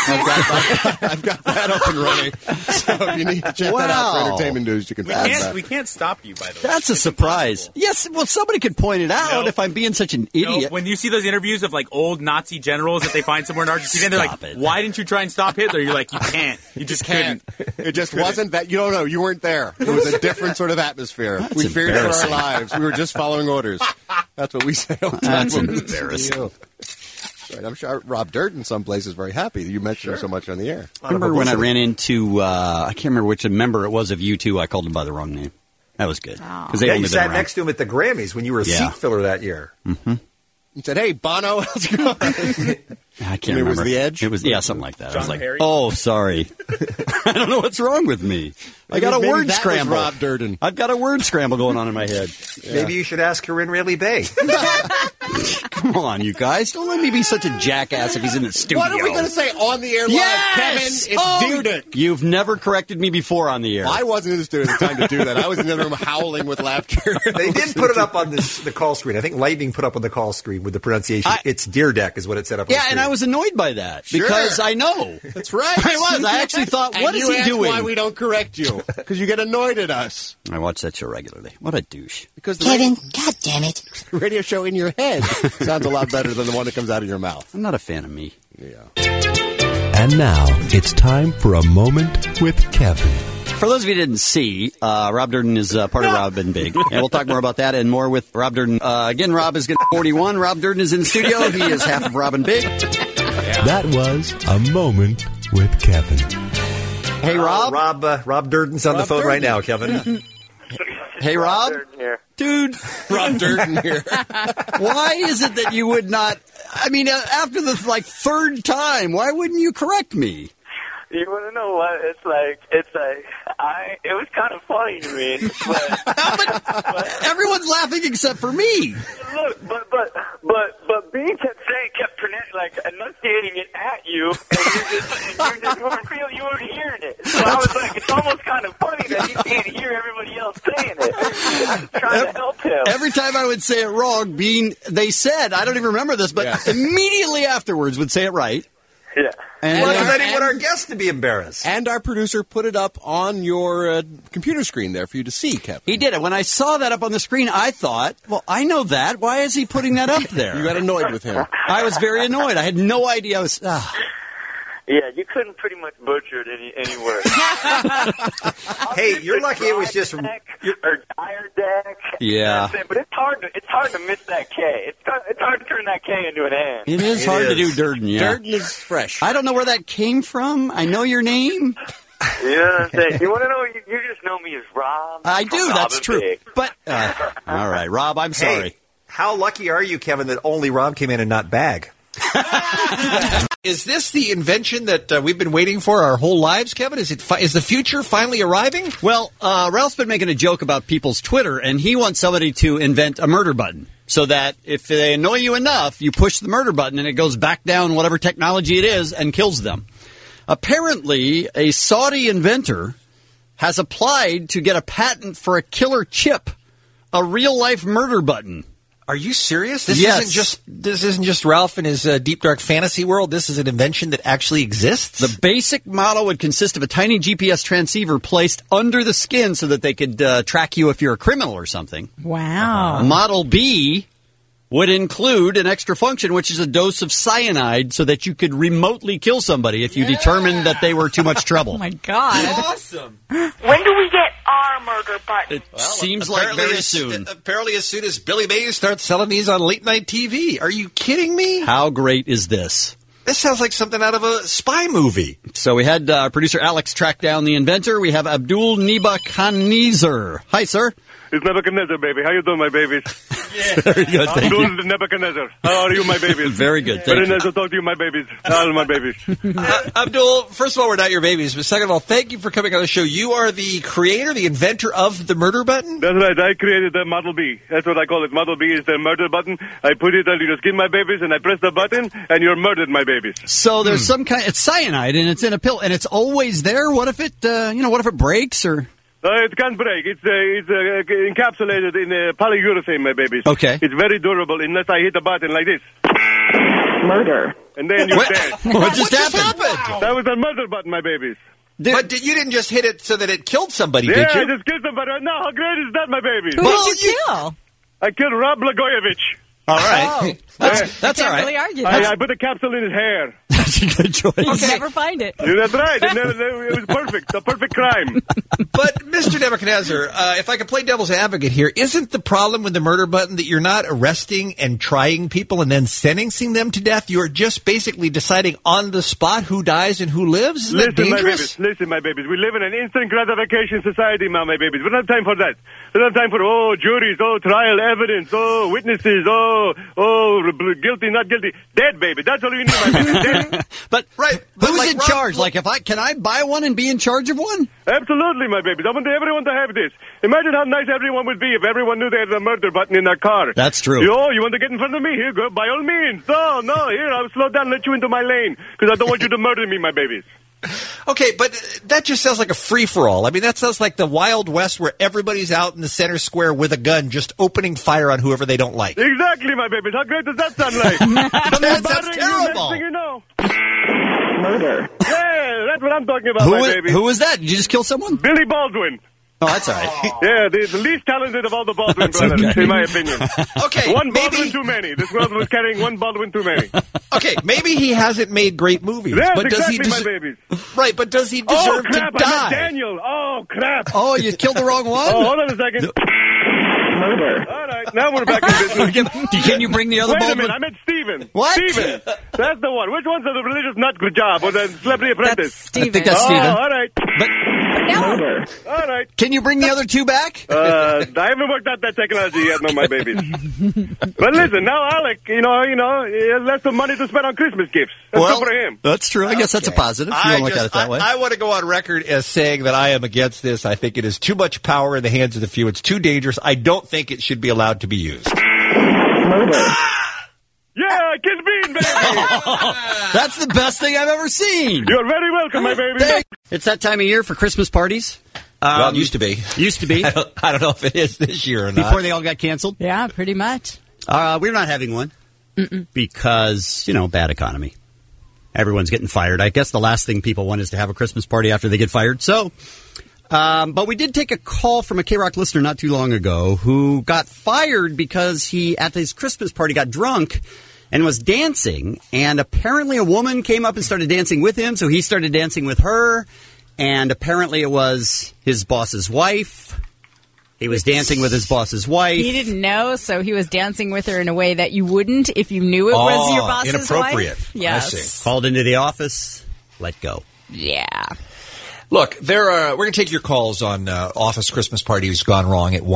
I've got that up and running. So if you need to check that out for Wow. entertainment news, you can find that. We can't stop you, by the way. That's a surprise. Yes, well, somebody could point it out No. if I'm being such an No, idiot. when you see those interviews of like old Nazi generals that they find somewhere in Argentina, and they're Stop like, it. "Why didn't you try and stop Hitler?" You're like, "You can't. You just couldn't." It just wasn't that. You don't know. You weren't there. It was a different sort of atmosphere. We feared for our embarrassing. lives. We were just following orders. That's what we say all the time. That's when we listen to embarrassing. you. Right, I'm sure Rob Durden, some places, is very happy that you mentioned him so much on the air. Remember when I ran into, I can't remember which member it was of U2, I called him by the wrong name. That was good. Because Yeah, you sat next to him at the Grammys when you were a Yeah. seat filler that year. He said, "Hey, Bono, how's it going?" I can't I mean, remember. Was The Edge? It was, something like that. I was like, Perry? oh, sorry. I don't know what's wrong with me. I got a Maybe word that was scramble. Rob Durden. I've got a word scramble going on in my head. Maybe you should ask Corinne Rayleigh Bay. Come on, you guys. Don't let me be such a jackass if he's in the studio. What are we going to say on the air live? Yes! Kevin, it's Durden. You've never corrected me before on the air. I wasn't in the studio at the time to do that. I was in the room howling with laughter. They did put it up on the call screen. I think Lightning put up on the call screen with the pronunciation. It's Deer Deck is what it said up on the Yeah, screen. and I was annoyed by that because I know. That's right. I was. I actually thought, what is you he asked doing? why we don't correct you. Because you get annoyed at us. I watch that show regularly. What a douche. Because the Kevin, God damn it. radio show in your head sounds a lot better than the one that comes out of your mouth. I'm not a fan of me. Yeah. And now it's time for a moment with Kevin. For those of you who didn't see, Rob Durden is part of Rob and Big. And we'll talk more about that and more with Rob Durden. Again, Rob is getting 41. Rob Durden is in the studio. He is half of Rob and Big. That was a moment with Kevin. Hey, Rob. Rob Durden's on the phone right now, Kevin. Hey, Rob. Dude. Rob Durden here. Why is it that you would not... I mean, after the third time, why wouldn't you correct me? You want to know what? It was kind of funny to me. But everyone's laughing except for me. Look, but Bean kept enunciating it at you, and you weren't hearing it. So I was like, it's almost kind of funny that you can't hear everybody else saying it. I'm trying to help him. Every time I would say it wrong, they said, I don't even remember this, but immediately afterwards would say it right. Yeah. And I didn't want our guests to be embarrassed. And our producer put it up on your computer screen there for you to see, Kevin. He did it. When I saw that up on the screen, I thought, well, I know that. Why is he putting that up there? You got annoyed with him. I was very annoyed. I had no idea. I was... Yeah, you couldn't pretty much butcher it anywhere. Hey, you're lucky it was just... Or Dire Deck. Yeah. But it's hard to miss that K. It's hard to turn that K into an N. It is hard to do Durden, yeah. Durden is fresh. I don't know where that came from. I know your name. You know what I'm saying? You want to know? You just know me as Rob. I do. That's Rob true. Big. But, all right, Rob, I'm sorry. Hey, how lucky are you, Kevin, that only Rob came in and not Bag? Is this the invention that we've been waiting for our whole lives, Kevin? Is the future finally arriving? Well, Ralph's been making a joke about people's Twitter, and he wants somebody to invent a murder button so that if they annoy you enough, you push the murder button and it goes back down whatever technology it is and kills them. Apparently, a Saudi inventor has applied to get a patent for a killer chip, a real-life murder button. Are you serious? This Yes. isn't just Ralph and his deep dark fantasy world. This is an invention that actually exists. The basic model would consist of a tiny GPS transceiver placed under the skin so that they could track you if you're a criminal or something. Wow. Model B would include an extra function, which is a dose of cyanide so that you could remotely kill somebody if you determined that they were too much trouble. Oh, my God. Awesome. When do we get our murder button? It seems like very soon. Apparently as soon as Billy Mays starts selling these on late night TV. Are you kidding me? How great is this? This sounds like something out of a spy movie. So we had our producer Alex track down the inventor. We have Abdul Nebuchadnezzar. Hi, sir. It's Nebuchadnezzar, baby. How you doing, my babies? Very good, thank I'm you. doing Nebuchadnezzar. How are you, my babies? Very good, Very thank you. nice to talk to you, my babies. All my babies. Abdul, first of all, we're not your babies, but second of all, thank you for coming on the show. You are the creator, the inventor of the murder button? That's right. I created the Model B. That's what I call it. Model B is the murder button. I put it under your skin, my babies, and I press the button, and you're murdered, my babies. So there's some kind. It's cyanide, and it's in a pill, and it's always there. What if it? What if it breaks or? It can't break. It's encapsulated in polyurethane, my babies. Okay. It's very durable unless I hit the button like this. Murder. And then you're dead. What just happened? That was the murder button, my babies. But you didn't just hit it so that it killed somebody, Yeah, did you? I just killed somebody. No, how great is that, my babies? Who did you kill? I killed Rob Blagojevich. All right. That's all Can't right. really argue that. I put a capsule in his hair. That's a good choice. You never find it. Yeah, that's right. It was perfect. The perfect crime. But, Mr. Nebuchadnezzar, if I could play devil's advocate here, isn't the problem with the murder button that you're not arresting and trying people and then sentencing them to death? You're just basically deciding on the spot who dies and who lives? Isn't that dangerous? Listen, my babies. We live in an instant gratification society now, my babies. We don't have time for that. We don't have time for, juries, trial evidence, witnesses, guilty, not guilty. Dead, baby. That's all you need, my baby. Dead. But who's in charge? Like, can I buy one and be in charge of one? Absolutely, my babies. I want everyone to have this. Imagine how nice everyone would be if everyone knew they had a murder button in their car. That's true. You want to get in front of me? Here, go. By all means. No, here, I'll slow down and let you into my lane because I don't want you to murder me, my babies. Okay, but that just sounds like a free-for-all. I mean, that sounds like the Wild West where everybody's out in the center square with a gun just opening fire on whoever they don't like. Exactly, my babies. How great does that sound like? That's terrible. Next thing you know. Murder. Yeah, that's what I'm talking about, baby. Who was that? Did you just kill someone? Billy Baldwin. Oh, that's all right. Yeah, the least talented of all the Baldwin brothers, okay. in my opinion. Okay, one Baldwin too many. This world was carrying one Baldwin too many. Okay, maybe he hasn't made great movies. Yes, but does exactly, he my babies. Right, but does he deserve crap, to die? I meant Daniel. Oh, crap. Oh, you killed the wrong one? Oh, hold on a second. Murder. All right, now we're back in business. Can you bring the other Wait Baldwin? a minute, I meant Steven. What? Steven. That's the one. Which one's the religious nut job or the celebrity apprentice? Steven. I think that's Steven. All right. No. All right. Can you bring the other two back? I haven't worked out that technology yet, no, my babies. But listen, now Alec, he has less of money to spend on Christmas gifts. That's good for him. That's true. I guess that's a positive. You don't look at it that way. I want to go on record as saying that I am against this. I think it is too much power in the hands of the few. It's too dangerous. I don't think it should be allowed to be used. Murder. Yeah, kiss bean, baby. That's the best thing I've ever seen. You're very welcome, my baby. It's that time of year for Christmas parties. Well, it used to be. Used to be. I don't know if it is this year or not. Before they all got canceled? Yeah, pretty much. We're not having one because, bad economy. Everyone's getting fired. I guess the last thing people want is to have a Christmas party after they get fired. So, but we did take a call from a K-Rock listener not too long ago who got fired because he, at his Christmas party, got drunk and was dancing. And apparently a woman came up and started dancing with him, so he started dancing with her. And apparently it was his boss's wife. He was dancing with his boss's wife. He didn't know, so he was dancing with her in a way that you wouldn't if you knew it was your boss's inappropriate. wife. Yes. I see. Called into the office, let go. Yeah. Look, we're going to take your calls on office Christmas parties gone wrong at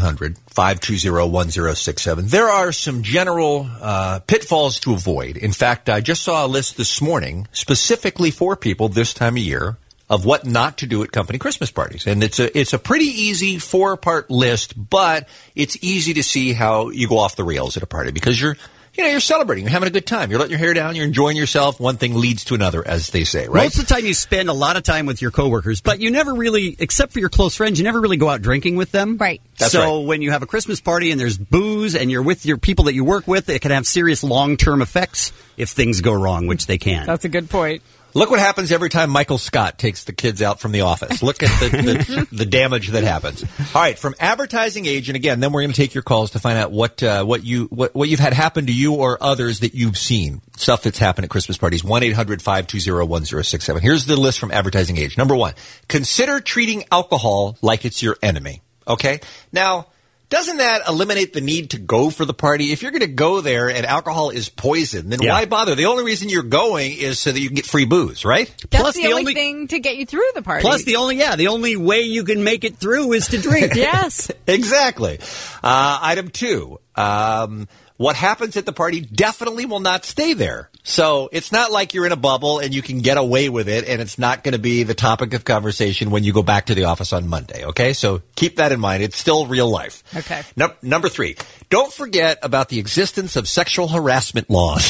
1-800-520-1067. There are some general pitfalls to avoid. In fact, I just saw a list this morning specifically for people this time of year of what not to do at company Christmas parties. And it's a pretty easy 4-part list, but it's easy to see how you go off the rails at a party because you're celebrating. You're having a good time. You're letting your hair down. You're enjoying yourself. One thing leads to another, as they say, right? Most of the time you spend a lot of time with your coworkers, but you never really, except for your close friends, you never really go out drinking with them. Right. That's so right. when you have a Christmas party and there's booze and you're with your people that you work with, it can have serious long-term effects if things go wrong, which they can. That's a good point. Look what happens every time Michael Scott takes the kids out from the office. Look at the damage that happens. All right, from Advertising Age, and again, then we're going to take your calls to find out what you've had happen to you or others that you've seen. Stuff that's happened at Christmas parties. 1-800-520-1067. Here's the list from Advertising Age. Number 1, consider treating alcohol like it's your enemy. Okay? Now, doesn't that eliminate the need to go for the party? If you're going to go there and alcohol is poison, then why bother? The only reason you're going is so that you can get free booze, right? That's Plus the only thing to get you through the party. Plus, the only way you can make it through is to drink. Yes. Exactly. Item 2. What happens at the party definitely will not stay there. So it's not like you're in a bubble and you can get away with it and it's not going to be the topic of conversation when you go back to the office on Monday, okay? So keep that in mind. It's still real life. Okay. Number 3, don't forget about the existence of sexual harassment laws.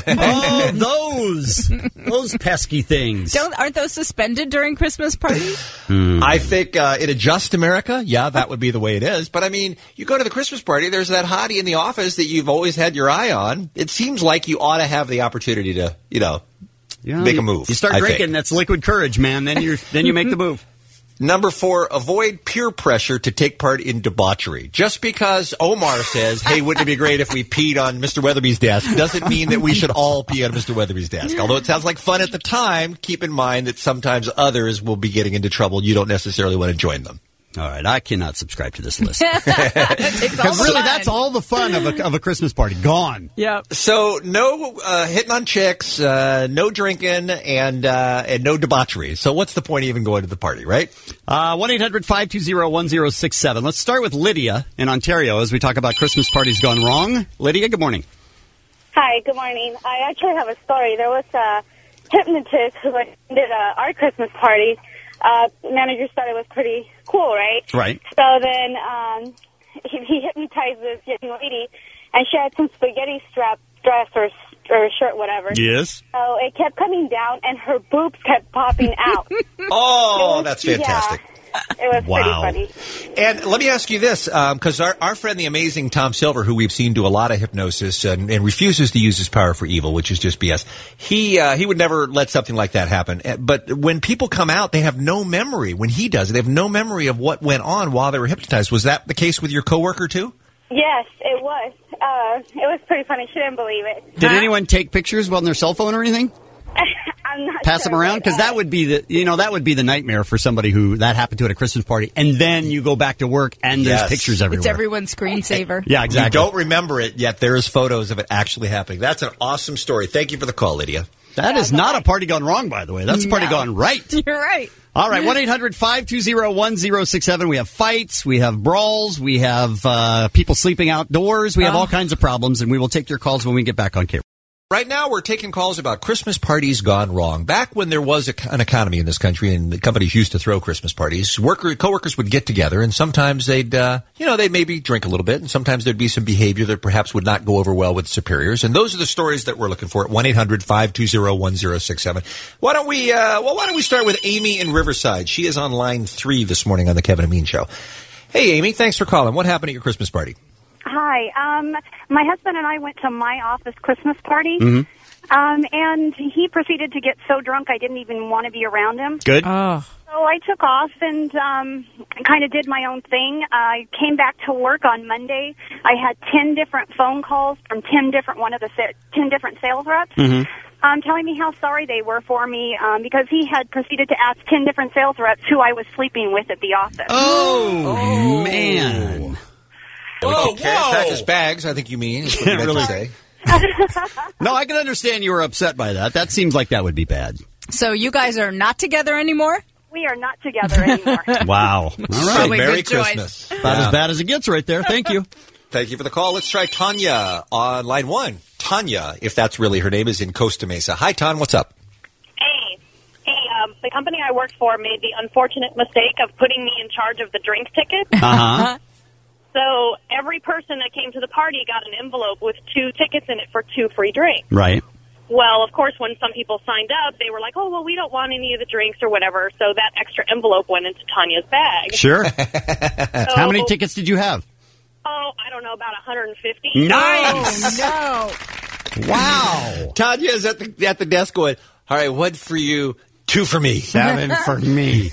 Oh, those pesky things. Aren't those suspended during Christmas parties? I think in a just America, that would be the way it is. But I mean, you go to the Christmas party, there's that hottie in the office that you've always had your eye on. It seems like you ought to have the opportunity to, make a move. You start drinking, that's liquid courage, man. Then you make the move. Number 4, avoid peer pressure to take part in debauchery. Just because Omar says, hey, wouldn't it be great if we peed on Mr. Weatherby's desk, doesn't mean that we should all pee on Mr. Weatherby's desk. Although it sounds like fun at the time, keep in mind that sometimes others will be getting into trouble. You don't necessarily want to join them. All right, I cannot subscribe to this list. Because really, that's all the fun of a Christmas party. Gone. Yep. So no hitting on chicks, no drinking, and no debauchery. So what's the point of even going to the party, right? 1-800-520-1067. Let's start with Lydia in Ontario as we talk about Christmas parties gone wrong. Lydia, good morning. Hi, good morning. I actually have a story. There was a hypnotist who attended our Christmas party. Manager thought it was pretty cool, right? Right. So then he hypnotized this young lady, and she had some spaghetti strap dress or shirt, whatever. Yes. So it kept coming down, and her boobs kept popping out. Oh, that's fantastic. Yeah, it was pretty funny. And let me ask you this, because our friend, the amazing Tom Silver, who we've seen do a lot of hypnosis and refuses to use his power for evil, which is just BS, he would never let something like that happen. But when people come out, they have no memory. When he does it, they have no memory of what went on while they were hypnotized. Was that the case with your coworker, too? Yes, it was. It was pretty funny. She didn't believe it. Did anyone take pictures on their cell phone or anything? I'm not Pass sure, them around? Because that would be the nightmare for somebody who that happened to at a Christmas party, and then you go back to work and there's pictures everywhere. It's everyone's screensaver. Yeah, exactly. You don't remember it, yet there is photos of it actually happening. That's an awesome story. Thank you for the call, Lydia. That is not a party gone wrong, by the way. That's a party gone right. You're right. All right, 1-800-520-1067. We have fights, we have brawls, we have people sleeping outdoors, we have all kinds of problems, and we will take your calls when we get back on K. Right now, we're taking calls about Christmas parties gone wrong. Back when there was an economy in this country and the companies used to throw Christmas parties, coworkers would get together, and sometimes they'd maybe drink a little bit, and sometimes there'd be some behavior that perhaps would not go over well with superiors. And those are the stories that we're looking for at 1-800-520-1067. Why don't we start with Amy in Riverside? She is on line 3 this morning on the Kevin and Bean Show. Hey, Amy, thanks for calling. What happened at your Christmas party? Hi. My husband and I went to my office Christmas party, and he proceeded to get so drunk I didn't even want to be around him. Good. So I took off and kind of did my own thing. I came back to work on Monday. I had 10 different phone calls from 10 different sales reps. Telling me how sorry they were for me because he had proceeded to ask 10 different sales reps who I was sleeping with at the office. Oh. Man. Whoa. Pack his bags, I think you mean. Is what you meant to say. No, I can understand you were upset by that. That seems like that would be bad. So you guys are not together anymore? We are not together anymore. Wow. All right. Probably Merry good choice. Christmas. About as bad as it gets right there. Thank you. Thank you for the call. Let's try Tanya on line 1. Tanya, if that's really her name, is in Costa Mesa. Hi, Ton. What's up? Hey, the company I work for made the unfortunate mistake of putting me in charge of the drink ticket. Uh-huh. So every person that came to the party got an envelope with 2 tickets in it for 2 free drinks. Right. Well, of course, when some people signed up, they were like, oh, well, we don't want any of the drinks or whatever. So that extra envelope went into Tanya's bag. Sure. How many tickets did you have? Oh, I don't know, about 150. Nice. Oh, no. Wow. Tanya is at the desk going, all right, 1 for you, 2 for me. 7 for me.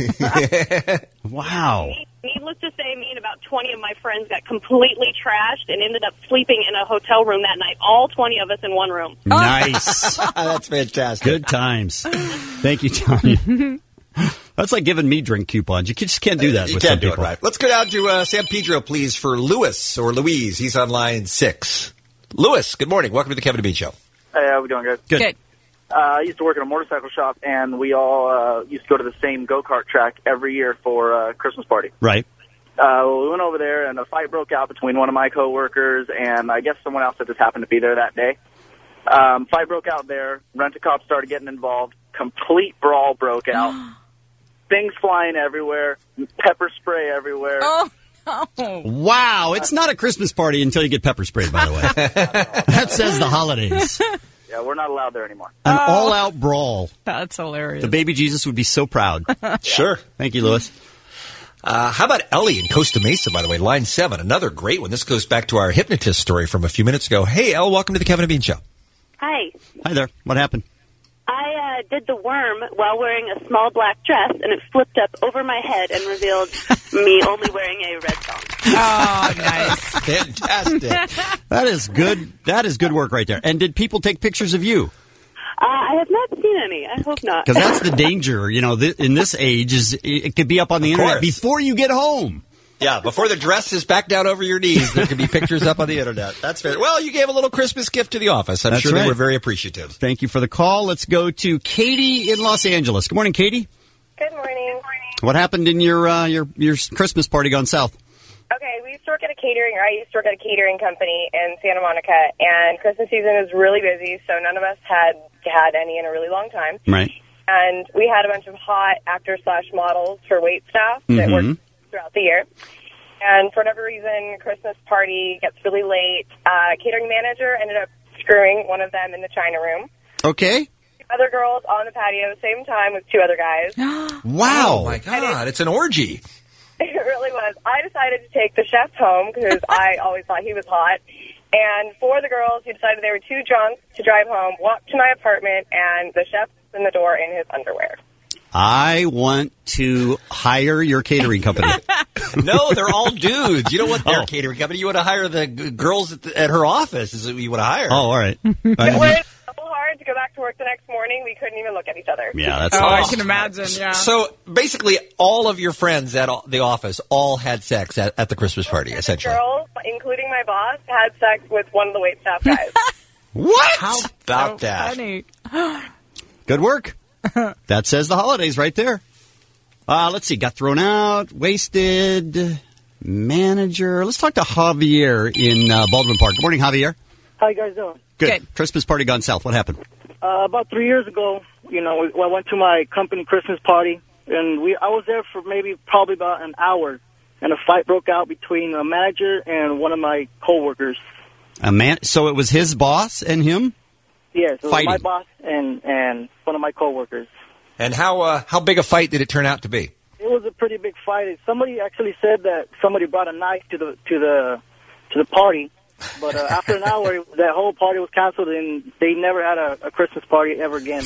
Wow. Needless to say, me and about 20 of my friends got completely trashed and ended up sleeping in a hotel room that night. All 20 of us in one room. Nice. That's fantastic. Good times. Thank you, Tanya. That's like giving me drink coupons. You just can't do that You with can't some do people. it right. Let's go down to San Pedro, please, for Louis or Louise. He's on line 6. Louis, good morning. Welcome to the Kevin and Bean Show. Hey, how we doing, guys? Good. I used to work at a motorcycle shop, and we all used to go to the same go-kart track every year for Christmas party. Right. We went over there, and a fight broke out between one of my coworkers and I guess someone else that just happened to be there that day. Fight broke out there. Rent-a-cop started getting involved. Complete brawl broke out. Things flying everywhere. Pepper spray everywhere. Oh. Wow. It's not a Christmas party until you get pepper sprayed, by the way. That says the holidays. Yeah, we're not allowed there anymore. An all-out brawl. That's hilarious. The baby Jesus would be so proud. Sure. Thank you, Louis. How about Ellie in Costa Mesa, by the way, line 7, another great one. This goes back to our hypnotist story from a few minutes ago. Hey, Elle, welcome to the Kevin and Bean Show. Hi. Hi there. What happened? I did the worm while wearing a small black dress, and it flipped up over my head and revealed me only wearing a red thong. Oh, nice. Fantastic. That is good. That is good work right there. And did people take pictures of you? I have not seen any. I hope not. Because that's the danger, in this age, is it could be up on the internet course. before you get home. Yeah, before the dress is back down over your knees, there could be pictures up on the internet. That's fair. Well, you gave a little Christmas gift to the office. I'm That's sure right. they were very appreciative. Thank you for the call. Let's go to Katie in Los Angeles. Good morning, Katie. Good morning. What happened in your Christmas party gone south? Okay, we used to work at a catering, or I used to work at a catering company in Santa Monica, and Christmas season is really busy, so none of us had any in a really long time. Right. And we had a bunch of hot actor/models for wait staff that worked throughout the year. And for whatever reason, Christmas party gets really late. Catering manager ended up screwing one of them in the China room. Okay. Other girls on the patio, same time with 2 other guys. Wow. Oh, my God. It's an orgy. It really was. I decided to take the chef home because I always thought he was hot. And for the girls who decided they were too drunk to drive home, walked to my apartment, and the chef was in the door in his underwear. I want to hire your catering company. No, they're all dudes. You don't want their catering company. You want to hire the girls at her office is what you want to hire. Oh, all right. It was so hard to go back to work the next morning. We couldn't even look at each other. Yeah, that's I can imagine, yeah. So basically, all of your friends at the office all had sex at the Christmas party, essentially. Girls, including my boss, had sex with one of the waitstaff guys. What? How about that? Funny. Good work. That says the holidays right there. Let's see. Got thrown out. Wasted. Manager. Let's talk to Javier in Baldwin Park. Good morning, Javier. How you guys doing? Good. Christmas party gone south. What happened? About 3 years ago, I went to my company Christmas party, and I was there for probably about an hour, and a fight broke out between a manager and one of my coworkers. So it was his boss and him? Yes, it was Fighting. my boss and one of my coworkers. And how big a fight did it turn out to be? It was a pretty big fight. Somebody actually said that somebody brought a knife to the party, but after an hour, that whole party was canceled, and they never had a Christmas party ever again.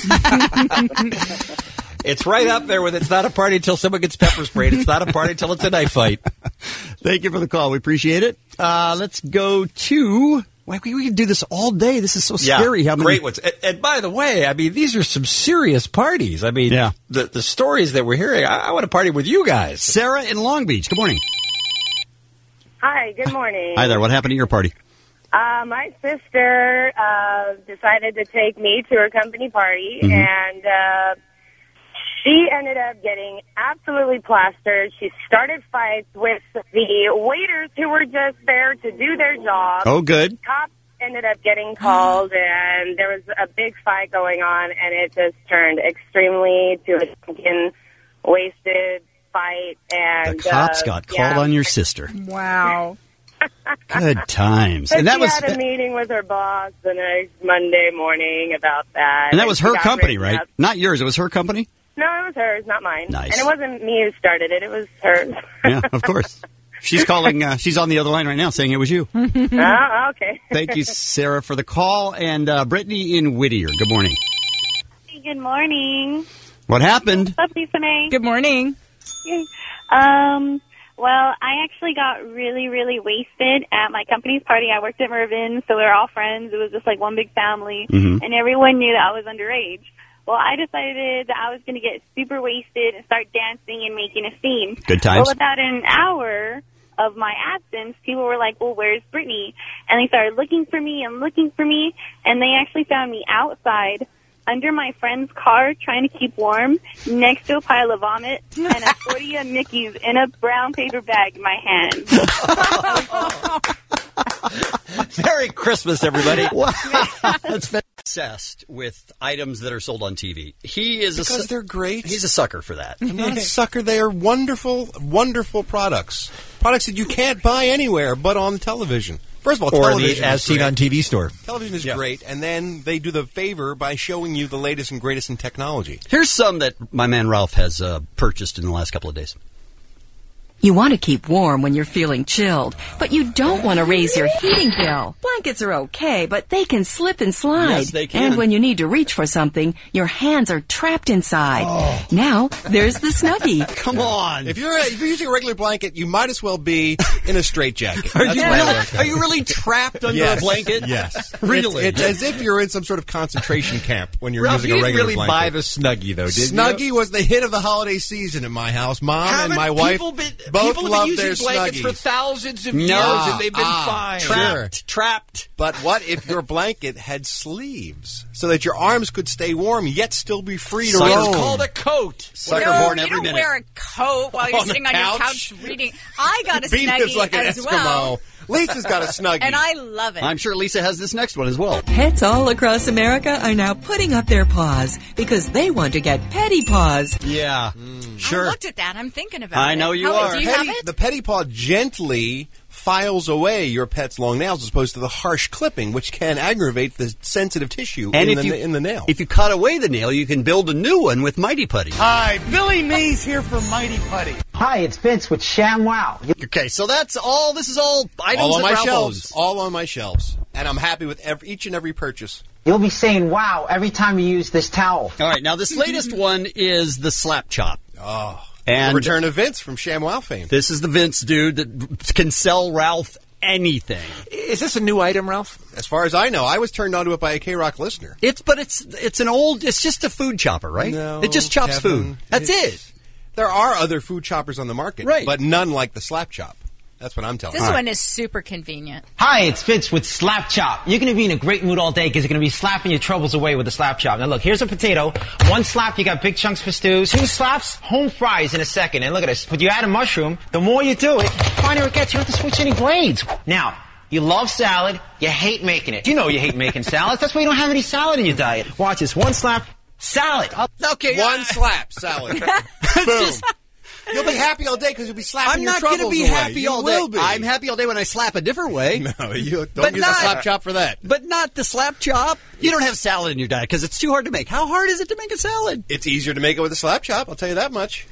It's right up there with it's not a party until someone gets pepper sprayed. It's not a party until it's a knife fight. Thank you for the call. We appreciate it. Let's go to... We can do this all day. This is so scary. How many... Great ones. And by the way, these are some serious parties. The stories that we're hearing, I want to party with you guys. Sarah in Long Beach. Good morning. Hi, good morning. Hi there. What happened at your party? My sister decided to take me to her company party, and she ended up getting absolutely plastered. She started fights with the waiters who were just there to do their job. Oh, good. Cops ended up getting called, and there was a big fight going on, and it just turned extremely to a drunken, wasted fight. And the cops got called on your sister. Wow. Good times. But And that she was had a meeting with her boss the next Monday morning about that. and that was she her got company, written right? up. Not yours. It was her company? No, it was hers, not mine. Nice. And it wasn't me who started it. It was hers. Yeah, of course. She's calling. She's on the other line right now saying it was you. Oh, okay. Thank you, Sarah, for the call. And Brittany in Whittier. Good morning. Good morning. What happened? What's up, Lisa May? Good morning. Yay. Well, I actually got really, really wasted at my company's party. I worked at Mervyn, so we were all friends. It was just like one big family, and everyone knew that I was underage. Well, I decided that I was going to get super wasted and start dancing and making a scene. Good times. Well, about an hour of my absence, people were like, well, where's Brittany? And they started looking for me, and they actually found me outside under my friend's car trying to keep warm next to a pile of vomit and a 40 of Mickey's in a brown paper bag in my hand. Merry Christmas, everybody. That's obsessed with items that are sold on TV. He is because they're great. He's a sucker for that. I'm not a sucker. They are wonderful, wonderful products. Products that you can't buy anywhere but on television. First of all, or television the as seen on TV store. Television is great, and then they do the favor by showing you the latest and greatest in technology. Here's some that my man Ralph has purchased in the last couple of days. You want to keep warm when you're feeling chilled, but you don't want to raise your heating bill. Blankets are okay, but they can slip and slide. Yes, they can. And when you need to reach for something, your hands are trapped inside. Oh. Now, there's the Snuggie. Come on. If you're using a regular blanket, you might as well be in a straitjacket. Are you really trapped under a blanket? Yes. Really? It's as if you're in some sort of concentration camp when you're Ralph, using you a didn't regular really blanket. buy the Snuggie, though, did you? Snuggie was the hit of the holiday season at my house. Mom and my wife both People have been loved using their blankets Snuggies. for thousands of years, No. and they've been fine. Trapped. But what if your blanket had sleeves so that your arms could stay warm yet still be free to So roam? it's called a coat. Sucker No, born you every don't minute. wear a coat while you're On the sitting on your couch? couch reading. I got a Beat Snuggie is like an as Eskimo. well, Lisa's got a Snuggie. and I love it. I'm sure Lisa has this next one as well. Pets all across America are now putting up their paws because they want to get petty paws. Yeah, sure. I looked at that. I'm thinking about it. I know you are. Do you have it? The petty paw gently files away your pet's long nails as opposed to the harsh clipping, which can aggravate the sensitive tissue And in the nail. If you cut away the nail, you can build a new one with Mighty Putty. Hi, Billy Mays here for Mighty Putty. Hi, it's Vince with ShamWow. Okay, so that's all. This is all items all on that my Ralph shelves. owns. All on my shelves. And I'm happy with each and every purchase. You'll be saying wow every time you use this towel. All right, now this latest one is the Slap Chop. Oh, and the return of Vince from ShamWow fame. This is the Vince dude that can sell Ralph anything. Is this a new item, Ralph? As far as I know, I was turned onto it by a K-Rock listener. It's an old. It's just a food chopper, right? No, it just chops Kevin, food. That's it. There are other food choppers on the market, Right. but none like the Slap Chop. That's what I'm telling This you. one is super convenient. Hi, it's Vince with Slap Chop. You're going to be in a great mood all day because you're going to be slapping your troubles away with the Slap Chop. Now look, here's a potato. One slap, you got big chunks for stews. 2 slaps, home fries in a second. And look at this. But you add a mushroom, the more you do it, the finer it gets. You don't have to switch any blades. Now, you love salad, you hate making it. You know you hate making salads. That's why you don't have any salad in your diet. Watch this. 1 slap, salad. Okay. One slap, salad. Boom. You'll be happy all day because you'll be slapping I'm your not going troubles to be away. happy You all will day. be. I'm happy all day when I slap a different way. No, you don't But use the Slap Chop for that. But not the Slap Chop. You don't have salad in your diet because it's too hard to make. How hard is it to make a salad? It's easier to make it with a Slap Chop, I'll tell you that much.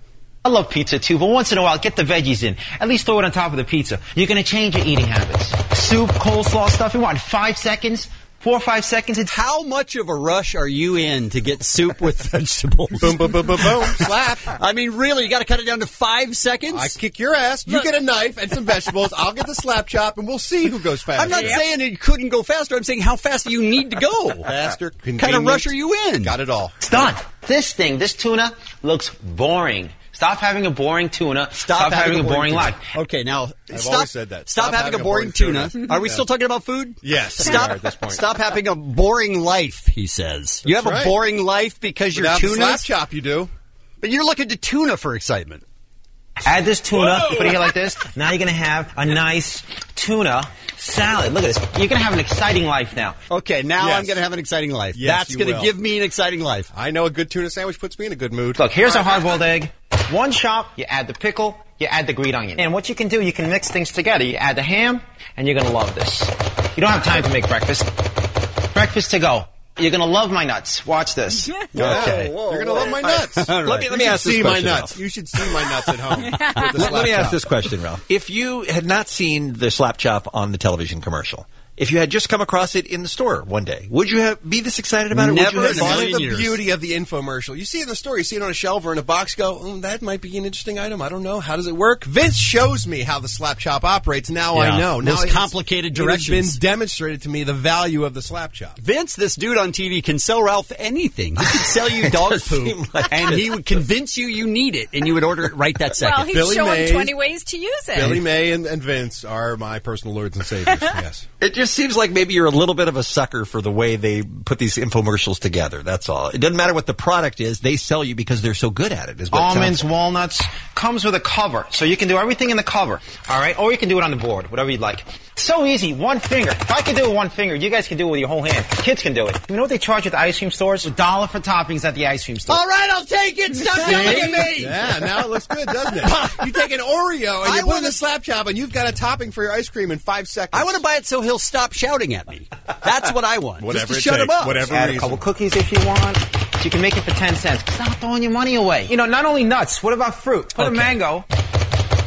I love pizza too, but once in a while, get the veggies in. At least throw it on top of the pizza. You're going to change your eating habits. Soup, coleslaw stuff, you want 5 seconds? 4 or 5 seconds. How much of a rush are you in to get soup with vegetables? Boom, boom, boom, boom, boom. Slap. I mean, really, you got to cut it down to 5 seconds? I kick your ass. You get a knife and some vegetables. I'll get the Slap Chop, and we'll see who goes faster. I'm not saying it couldn't go faster. I'm saying how fast do you need to go? Faster, What kind of convenient. rush are you in? Got it all. It's done. This tuna looks boring. Stop having a boring tuna. Stop having a boring life. Okay, now I've always said that. Stop having a boring tuna. Are we still talking about food? Yes. Stop at this point. Stop having a boring life. He says you have That's a right. boring life because Without your the tuna. Slap Chop, you do. But you're looking to tuna for excitement. Add this tuna, put it here like this. Now you're going to have a nice tuna salad. Look at this. You're going to have an exciting life now. Okay, now Yes. I'm going to have an exciting life. Yes, That's you going to will. give me an exciting life. I know a good tuna sandwich puts me in a good mood. Look, here's a hard-boiled egg. 1 chop, you add the pickle, you add the green onion. And what you can do, you can mix things together. You add the ham, and you're going to love this. You don't have time to make breakfast. Breakfast to go. You're going to love my nuts. Watch this. Okay. You're going to love my nuts. All right. Let me ask this See my question, nuts. Ralph. You should see my nuts at home. with the Let Slap me ask Chop. this question, Ralph. If you had not seen the Slap Chop on the television commercial, if you had just come across it in the store one day, would you be this excited about it? Never Would in you a have million bought it? years. The beauty of the infomercial. You see it in the store, you see it on a shelf or in a box, go, that might be an interesting item. I don't know. How does it work? Vince shows me how the Slap Chop operates. Now Yeah. I know. Now Most it's- complicated It has directions. been demonstrated to me the value of the Slap Chop. Vince, this dude on TV, can sell Ralph anything. He could sell you dog poop, and he would convince you need it, and you would order it right that second. Well, he's Billy showing Mays- 20 ways to use it. Billy May and Vince are my personal lords and saviors. Yes. It just seems like maybe you're a little bit of a sucker for the way they put these infomercials together. That's all. It doesn't matter what the product is; they sell you because they're so good at it. Is what it sounds Almonds, like. walnuts, comes with a cover. So you can do everything in the cover, all right? Or you can do it on the board, whatever you'd like. So easy, 1 finger. If I can do it with 1 finger, you guys can do it with your whole hand. Kids can do it. You know what they charge at the ice cream stores? $1 for toppings at the ice cream store. All right, I'll take it. Stop yelling at me. Yeah, now it looks good, doesn't it? You take an Oreo and you put in the Slap Chop, and you've got a topping for your ice cream in 5 seconds. I want to buy it so he'll stop shouting at me. That's what I want. Whatever Just it to shut him takes, up. whatever Add a reason. couple cookies if you want. You can make it for 10 cents. Stop throwing your money away. You know, not only nuts, what about fruit? Put a mango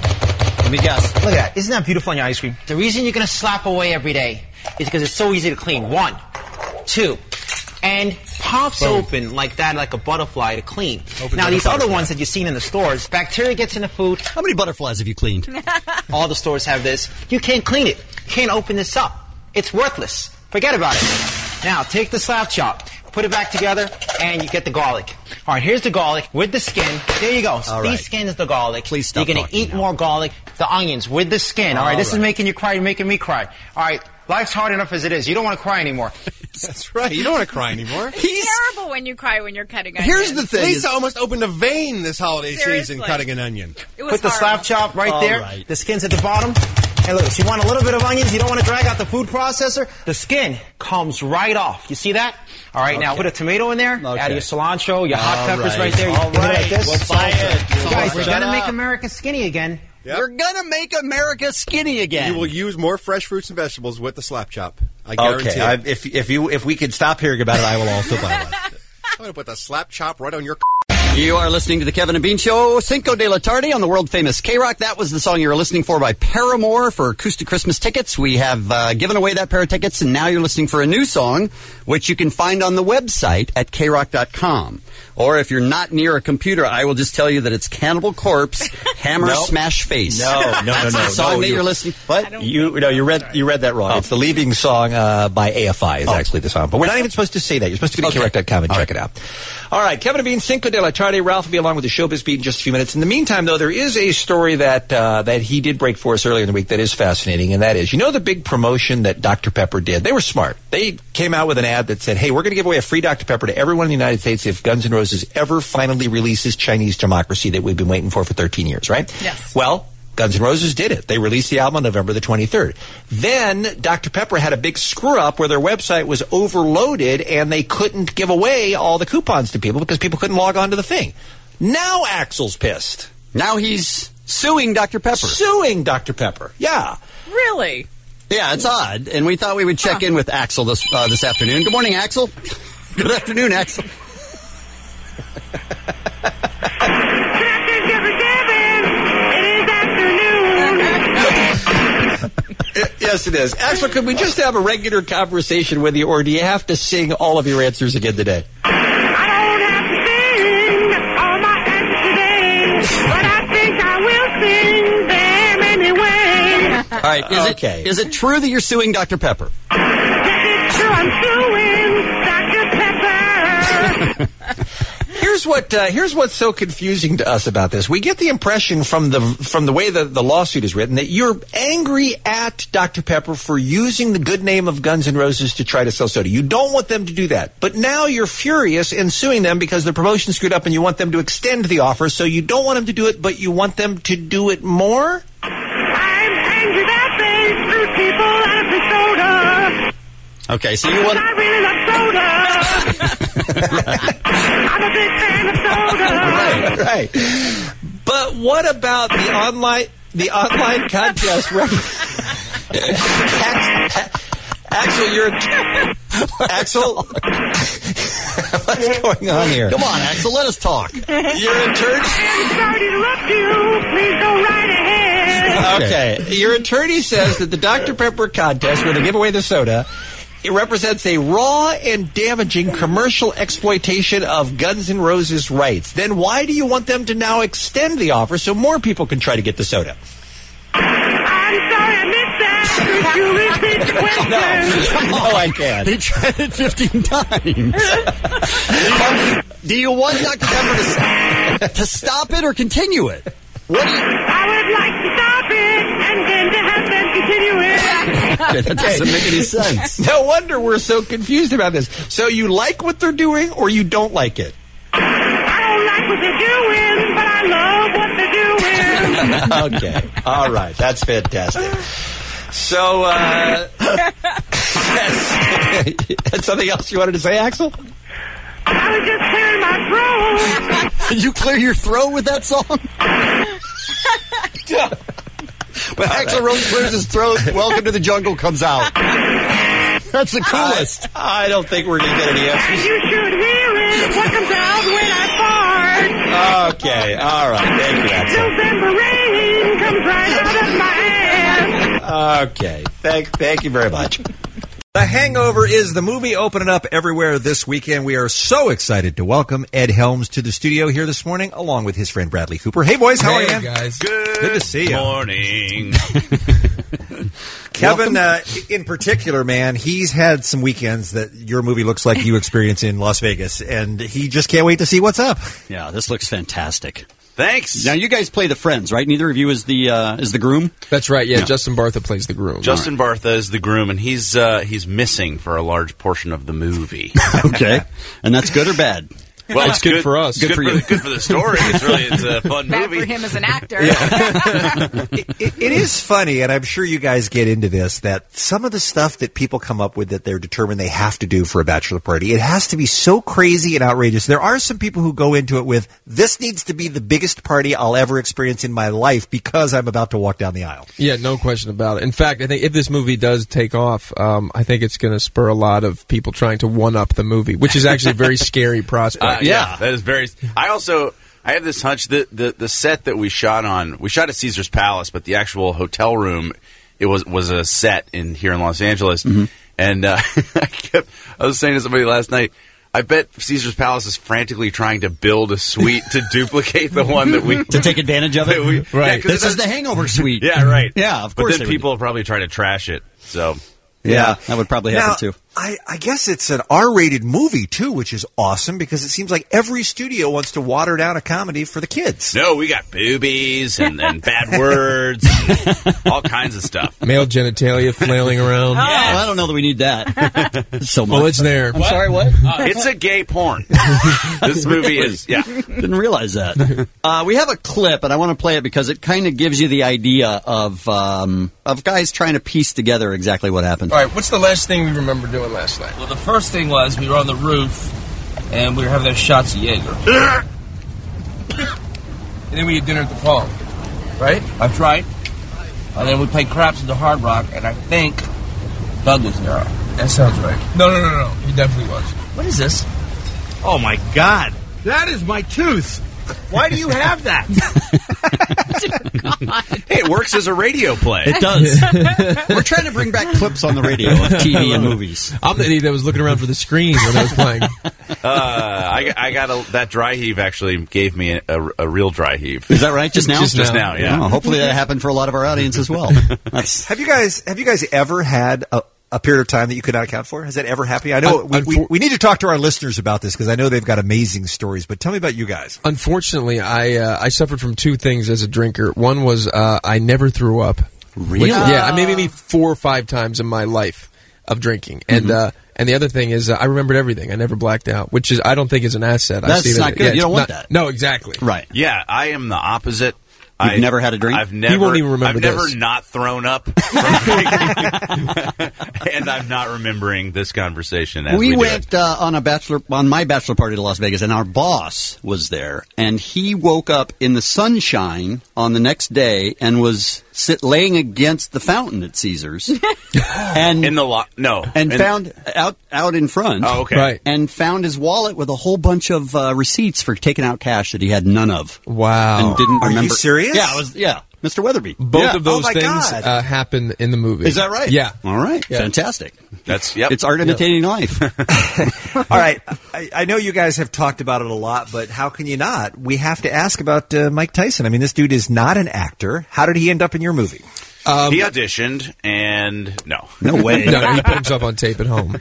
Let me guess. Look at that. Isn't that beautiful on your ice cream? The reason you're going to slap away every day is because it's so easy to clean. 1, 2, and pops open like that, like a butterfly to clean. Now, these other ones that you've seen in the stores, bacteria gets in the food. How many butterflies have you cleaned? All the stores have this. You can't clean it. You can't open this up. It's worthless. Forget about it. Now, take the slap chop, put it back together, and you get the garlic. All right, here's the garlic with the skin. There you go. All right. These skins the garlic. Please stop You're going to eat more garlic. The onions with the skin. All right, this is making you cry. You're making me cry. All right, life's hard enough as it is. You don't want to cry anymore. That's right. You don't want to cry anymore. It's terrible when you cry when you're cutting onions. Here's the thing. Lisa almost opened a vein this holiday season cutting an onion. It was Put the slap chop right there. Right. The skin's at the bottom. And look, if you want a little bit of onions, you don't want to drag out the food processor, the skin comes right off. You see that? All right, now put a tomato in there, add your cilantro, your hot peppers right there. All right, like this. we'll buy it. Guys, we're going to make America skinny again. Yep. We're going to make America skinny again. You will use more fresh fruits and vegetables with the slap chop. I guarantee it. If we could stop hearing about it, I will also buy one. I'm going to put the slap chop right on your... You are listening to the Kevin and Bean Show, Cinco de la Tarde on the world-famous K-Rock. That was the song you were listening for by Paramore for acoustic Christmas tickets. We have given away that pair of tickets, and now you're listening for a new song, which you can find on the website at krock.com. Or if you're not near a computer, I will just tell you that it's Cannibal Corpse, Hammer Smash Face. No. That's the song that you're listening. What? You read that wrong. It's the Leaving Song by AFI is actually the song. But we're not even supposed to say that. You're supposed to go to krock.com and check it out. All right, Kevin and Bean, Cinco de la Tarde. Ralph will be along with the Showbiz Beat in just a few minutes. In the meantime, though, there is a story that he did break for us earlier in the week that is fascinating, and that is, you know the big promotion that Dr. Pepper did? They were smart. They came out with an ad that said, hey, we're going to give away a free Dr. Pepper to everyone in the United States if Guns N' Roses ever finally releases Chinese Democracy that we've been waiting for 13 years, right? Yes. Well, Guns N' Roses did it. They released the album on November the 23rd. Then Dr. Pepper had a big screw-up where their website was overloaded and they couldn't give away all the coupons to people because people couldn't log on to the thing. Now Axl's pissed. Now he's suing Dr. Pepper. Suing Dr. Pepper, yeah. Really? Yeah, it's odd. And we thought we would check in with Axl this afternoon. Good morning, Axl. Good afternoon, Axl. Yes, it is. Axl, could we just have a regular conversation with you, or do you have to sing all of your answers again today? I don't have to sing all my answers today, but I think I will sing them anyway. All right. Is it true that you're suing Dr. Pepper? Yes, it's true. I'm suing Dr. Pepper. Here's what's so confusing to us about this. We get the impression from the way the lawsuit is written that you're angry at Dr. Pepper for using the good name of Guns N' Roses to try to sell soda. You don't want them to do that. But now you're furious and suing them because the promotion screwed up and you want them to extend the offer, so you don't want them to do it, but you want them to do it more? I'm angry that they screwed people out of the soda. Okay, so you want... I really love soda. I'm a big fan of soda. Right. But what about the online contest? Axl, what's going on here? Come on, Axl, let us talk. Your attorney. I'm sorry to interrupt you. Please go right ahead. Okay. Your attorney says that the Dr. Pepper contest, where they give away the soda, it represents a raw and damaging commercial exploitation of Guns N' Roses' rights. Then why do you want them to now extend the offer so more people can try to get the soda? I'm sorry I missed that. Could you repeat the question? No, I can't. He tried it 15 times. Do you want Dr. Pepper to stop it or continue it? What do you... I would like to stop it and then to have them continue it. Okay, that doesn't make any sense. No wonder we're so confused about this. So you like what they're doing or you don't like it? I don't like what they're doing, but I love what they're doing. Okay. All right. That's fantastic. So, that's something else you wanted to say, Axl? I was just clearing my throat. Did you clear your throat with that song? When Axl Rose clears his throat, Welcome to the Jungle comes out. That's the coolest. I don't think we're going to get any answers. You should hear it. What comes out when I fart? Okay. All right. Thank you, Axl. November rain comes right out of my ass. Okay. Thank you very much. The Hangover is the movie opening up everywhere this weekend. We are so excited to welcome Ed Helms to the studio here this morning, along with his friend Bradley Cooper. Hey, boys, how are you? Hey, guys. Good to see you. Morning. Kevin, in particular, man, he's had some weekends that your movie looks like you experience in Las Vegas, and he just can't wait to see what's up. Yeah, this looks fantastic. Thanks. Now, you guys play the friends, right? Neither of you is the groom? That's right, yeah. Justin Bartha plays the groom. Justin Bartha is the groom, and he's missing for a large portion of the movie. Okay. And that's good or bad? Well, it's good for us. Good for you. Good for the story. It's a fun Bad movie. for him as an actor. It is funny, and I'm sure you guys get into this, that some of the stuff that people come up with that they're determined they have to do for a bachelor party, it has to be so crazy and outrageous. There are some people who go into it with, this needs to be the biggest party I'll ever experience in my life because I'm about to walk down the aisle. Yeah, no question about it. In fact, I think if this movie does take off, I think it's going to spur a lot of people trying to one-up the movie, which is actually a very scary prospect. Yeah, that is very. I had this hunch that the set that we shot at Caesar's Palace, but the actual hotel room was a set here in Los Angeles, and I was saying to somebody last night, I bet Caesar's Palace is frantically trying to build a suite to duplicate the one that we to take advantage of it. Right, this is the Hangover suite. Yeah, right. Yeah, of course. But then people will probably try to trash it. So yeah, that would probably happen too. I guess it's an R-rated movie, too, which is awesome because it seems like every studio wants to water down a comedy for the kids. No, we got boobies and bad words, and all kinds of stuff. Male genitalia flailing around. Well, I don't know that we need that so much. Well, it's there. I'm sorry, what? It's a gay porn. This movie is, yeah. Didn't realize that. We have a clip, and I want to play it because it kind of gives you the idea of guys trying to piece together exactly what happened. All right, what's the last thing we remember doing last night? Well, the first thing was we were on the roof, and we were having those shots of Jaeger. And then we had dinner at the farm. Right? That's right. And then we played craps at the Hard Rock, and I think Doug was there. That sounds right. No. He definitely was. What is this? Oh, my God. That is my tooth. Why do you have that? Hey, it works as a radio play. It does. We're trying to bring back clips on the radio of TV and movies. I'm the idiot that was looking around for the screen when I was playing. I got that dry heave actually gave me a real dry heave. Is that right? Just now? Just now, yeah. Oh, hopefully that happened for a lot of our audience as well. Nice. Have you guys ever had a period of time that you could not account for? Has that ever happened? I know we need to talk to our listeners about this because I know they've got amazing stories, but tell me about you guys. Unfortunately, I suffered from two things as a drinker. One was I never threw up. Really? Yeah, maybe 4 or 5 times in my life of drinking. And the other thing is I remembered everything. I never blacked out, which I don't think is an asset. That's not good. You don't want that. No, exactly. Right. Yeah, I am the opposite. You've never had a drink? I've never. He won't even remember I've never this. not thrown up from drinking, and I'm not remembering this conversation. As we went on my bachelor party to Las Vegas, and our boss was there, and he woke up in the sunshine on the next day and was laying against the fountain at Caesar's, and found out in front. Oh, okay, right. And found his wallet with a whole bunch of receipts for taking out cash that he had none of. Wow. And didn't remember. Are you serious? Yeah, Mr. Weatherby. Both of those things happen in the movie. Is that right? Yeah. All right. Yeah. Fantastic. Yep. It's art imitating life. All right. I know you guys have talked about it a lot, but how can you not? We have to ask about Mike Tyson. I mean, this dude is not an actor. How did he end up in your movie? He auditioned, and no way. No, he put himself on tape at home.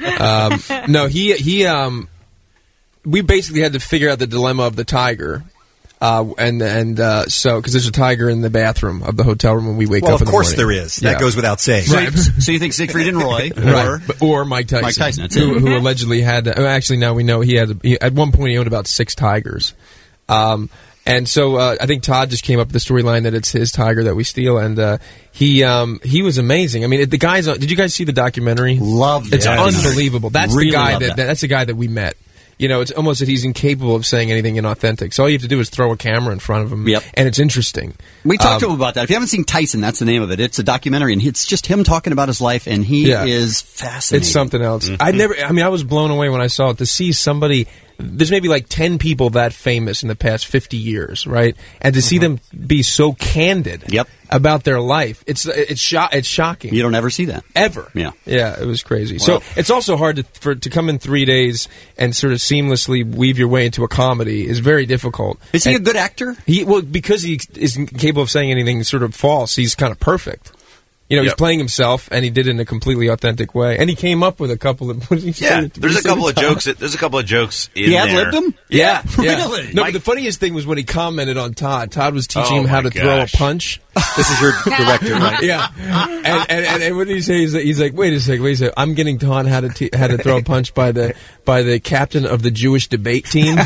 We basically had to figure out the dilemma of the tiger. So because there's a tiger in the bathroom of the hotel room when we wake up in the morning. Of course there is. That goes without saying. Right. So you think Siegfried and Roy or Mike Tyson. Mike Tyson, that's who allegedly had, actually now we know he at one point he owned about 6 tigers. And so I think Todd just came up with the storyline that it's his tiger that we steal, and he was amazing. I mean, the guys. Did you guys see the documentary? Loved it. It's unbelievable. That's really the guy that's the guy that we met. You know, it's almost that he's incapable of saying anything inauthentic. So all you have to do is throw a camera in front of him, and it's interesting. We talked to him about that. If you haven't seen Tyson, that's the name of it. It's a documentary, and it's just him talking about his life, and he is fascinating. It's something else. I was blown away when I saw it. To see somebody there's maybe like 10 people that famous in the past 50 years, right? And to see them be so candid about their life, it's shocking. You don't ever see that. Ever. Yeah. Yeah, it was crazy. Well- So it's also hard to come in 3 days and sort of seamlessly weave your way into a comedy is very difficult. Is he a good actor? Because he isn't capable of saying anything sort of false, he's kind of perfect. You know, he's playing himself, and he did it in a completely authentic way. And he came up with a couple of... There's a couple of jokes. There's a couple of jokes in He there. ad-libbed them? Yeah. Really? No, but the funniest thing was when he commented on Todd. Todd was teaching him how to throw a gosh. punch. This is your director, right? Yeah. And what did he say? He's like, wait a second. I'm getting taught how to throw a punch by the captain of the Jewish debate team.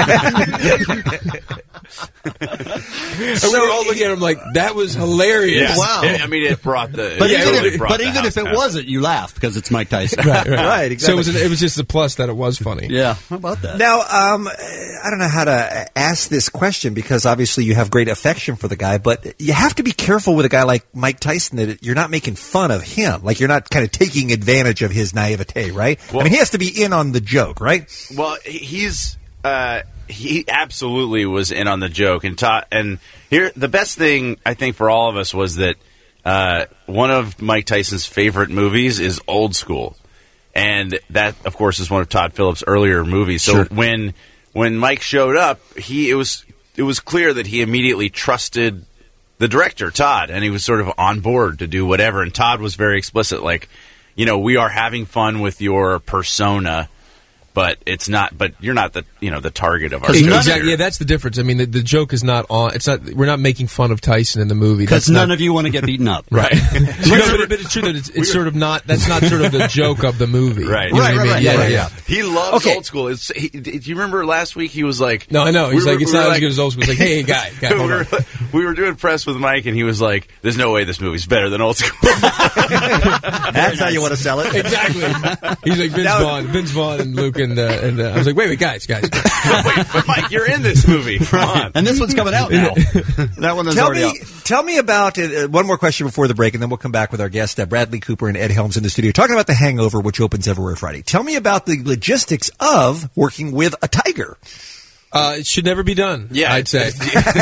And we were all looking at him like, that was hilarious. Yeah. Wow. I mean, it brought the. But it even if it wasn't, you laughed because it's Mike Tyson. Right, exactly. So it was just a plus that it was funny. Yeah. How about that? Now, I don't know how to ask this question because obviously you have great affection for the guy, but you have to be careful with a guy like Mike Tyson that you're not making fun of him. Like you're not kind of taking advantage of his naivete, right? Well- I mean, he has to be in on the joke, right? Well, he absolutely was in on the joke, and here the best thing I think for all of us was that one of Mike Tyson's favorite movies is Old School, and that of course is one of Todd Phillips' earlier movies. So when Mike showed up, it was clear that he immediately trusted the director Todd, and he was sort of on board to do whatever. And Todd was very explicit, like, you know, we are having fun with your persona. But it's not. But you're not the target of our joke. Exactly. Yeah, that's the difference. I mean, the joke is not on. It's not. We're not making fun of Tyson in the movie Because none of you want to get beaten up. Right. But it's true that it's sort of not. That's not sort of the joke of the movie. Right. You know what I mean? Yeah. He loves Old School. Do you remember last week he was like... No, I know. He's like, it's not as good as Old School. He's like, hey, guy, hold on. We were doing press with Mike, and he was like, there's no way this movie's better than Old School. That's how you want to sell it. Exactly. He's like Vince Vaughn and Luke and I was like, wait, guys. Wait, but Mike, you're in this movie. Come on. And this one's coming out now. That one is already out. Tell me about one more question before the break, and then we'll come back with our guest, Bradley Cooper and Ed Helms in the studio, talking about The Hangover, which opens everywhere Friday. Tell me about the logistics of working with a tiger. It should never be done. Yeah, I'd say.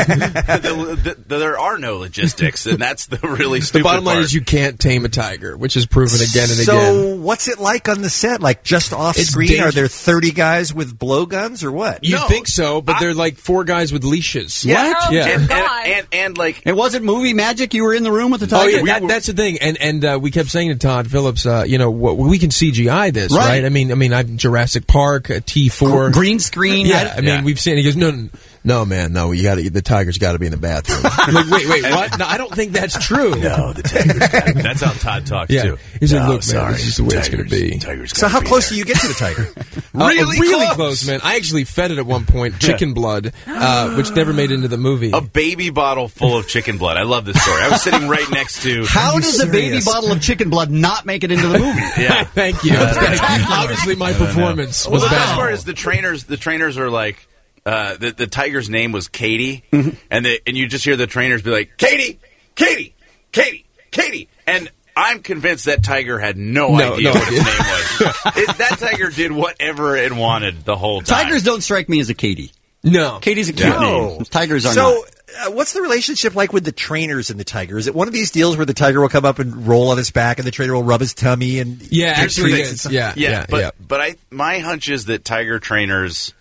There are no logistics, and that's the really stupid The bottom line part. is you can't tame a tiger, which is proven again and again. So, what's it like on the set? Like, just off screen? dangerous. Are there 30 guys with blowguns or what? You think so, but they're like 4 guys with leashes. What? Yeah. And like... It wasn't movie magic? You were in the room with the Oh tiger? yeah, that's the thing, and we kept saying to Todd Phillips, we can CGI this, Right. right? I mean, I'm Jurassic Park, T4, Green screen. Yeah, I mean, we've seen. He goes, no, man, no. The tiger's got to be in the bathroom. I'm like, wait, what? No, I don't think that's true. No, the tiger's That's how Todd talks too. He's like, No, look, man, this is the way it's going to be. So, how close do you get to the tiger? Really close, man. I actually fed it at one point, chicken blood, which never made it into the movie. A baby bottle full of chicken blood. I love this story. I was sitting right next to... How does a baby bottle of chicken blood not make it into the movie? Yeah. Thank you. Obviously, my performance was the best bad. part is the trainers are like... the tiger's name was Katie, and you just hear the trainers be like, Katie, Katie, Katie, Katie, and I'm convinced that tiger had no idea what its name was. That tiger did whatever it wanted the whole time. Tigers don't strike me as a Katie. No. Katie's a cute name. Tigers are not. So, what's the relationship like with the trainers and the tiger? Is it one of these deals where the tiger will come up and roll on his back and the trainer will rub his tummy? And Yeah, actually, it is. Yeah. But my hunch is that tiger trainers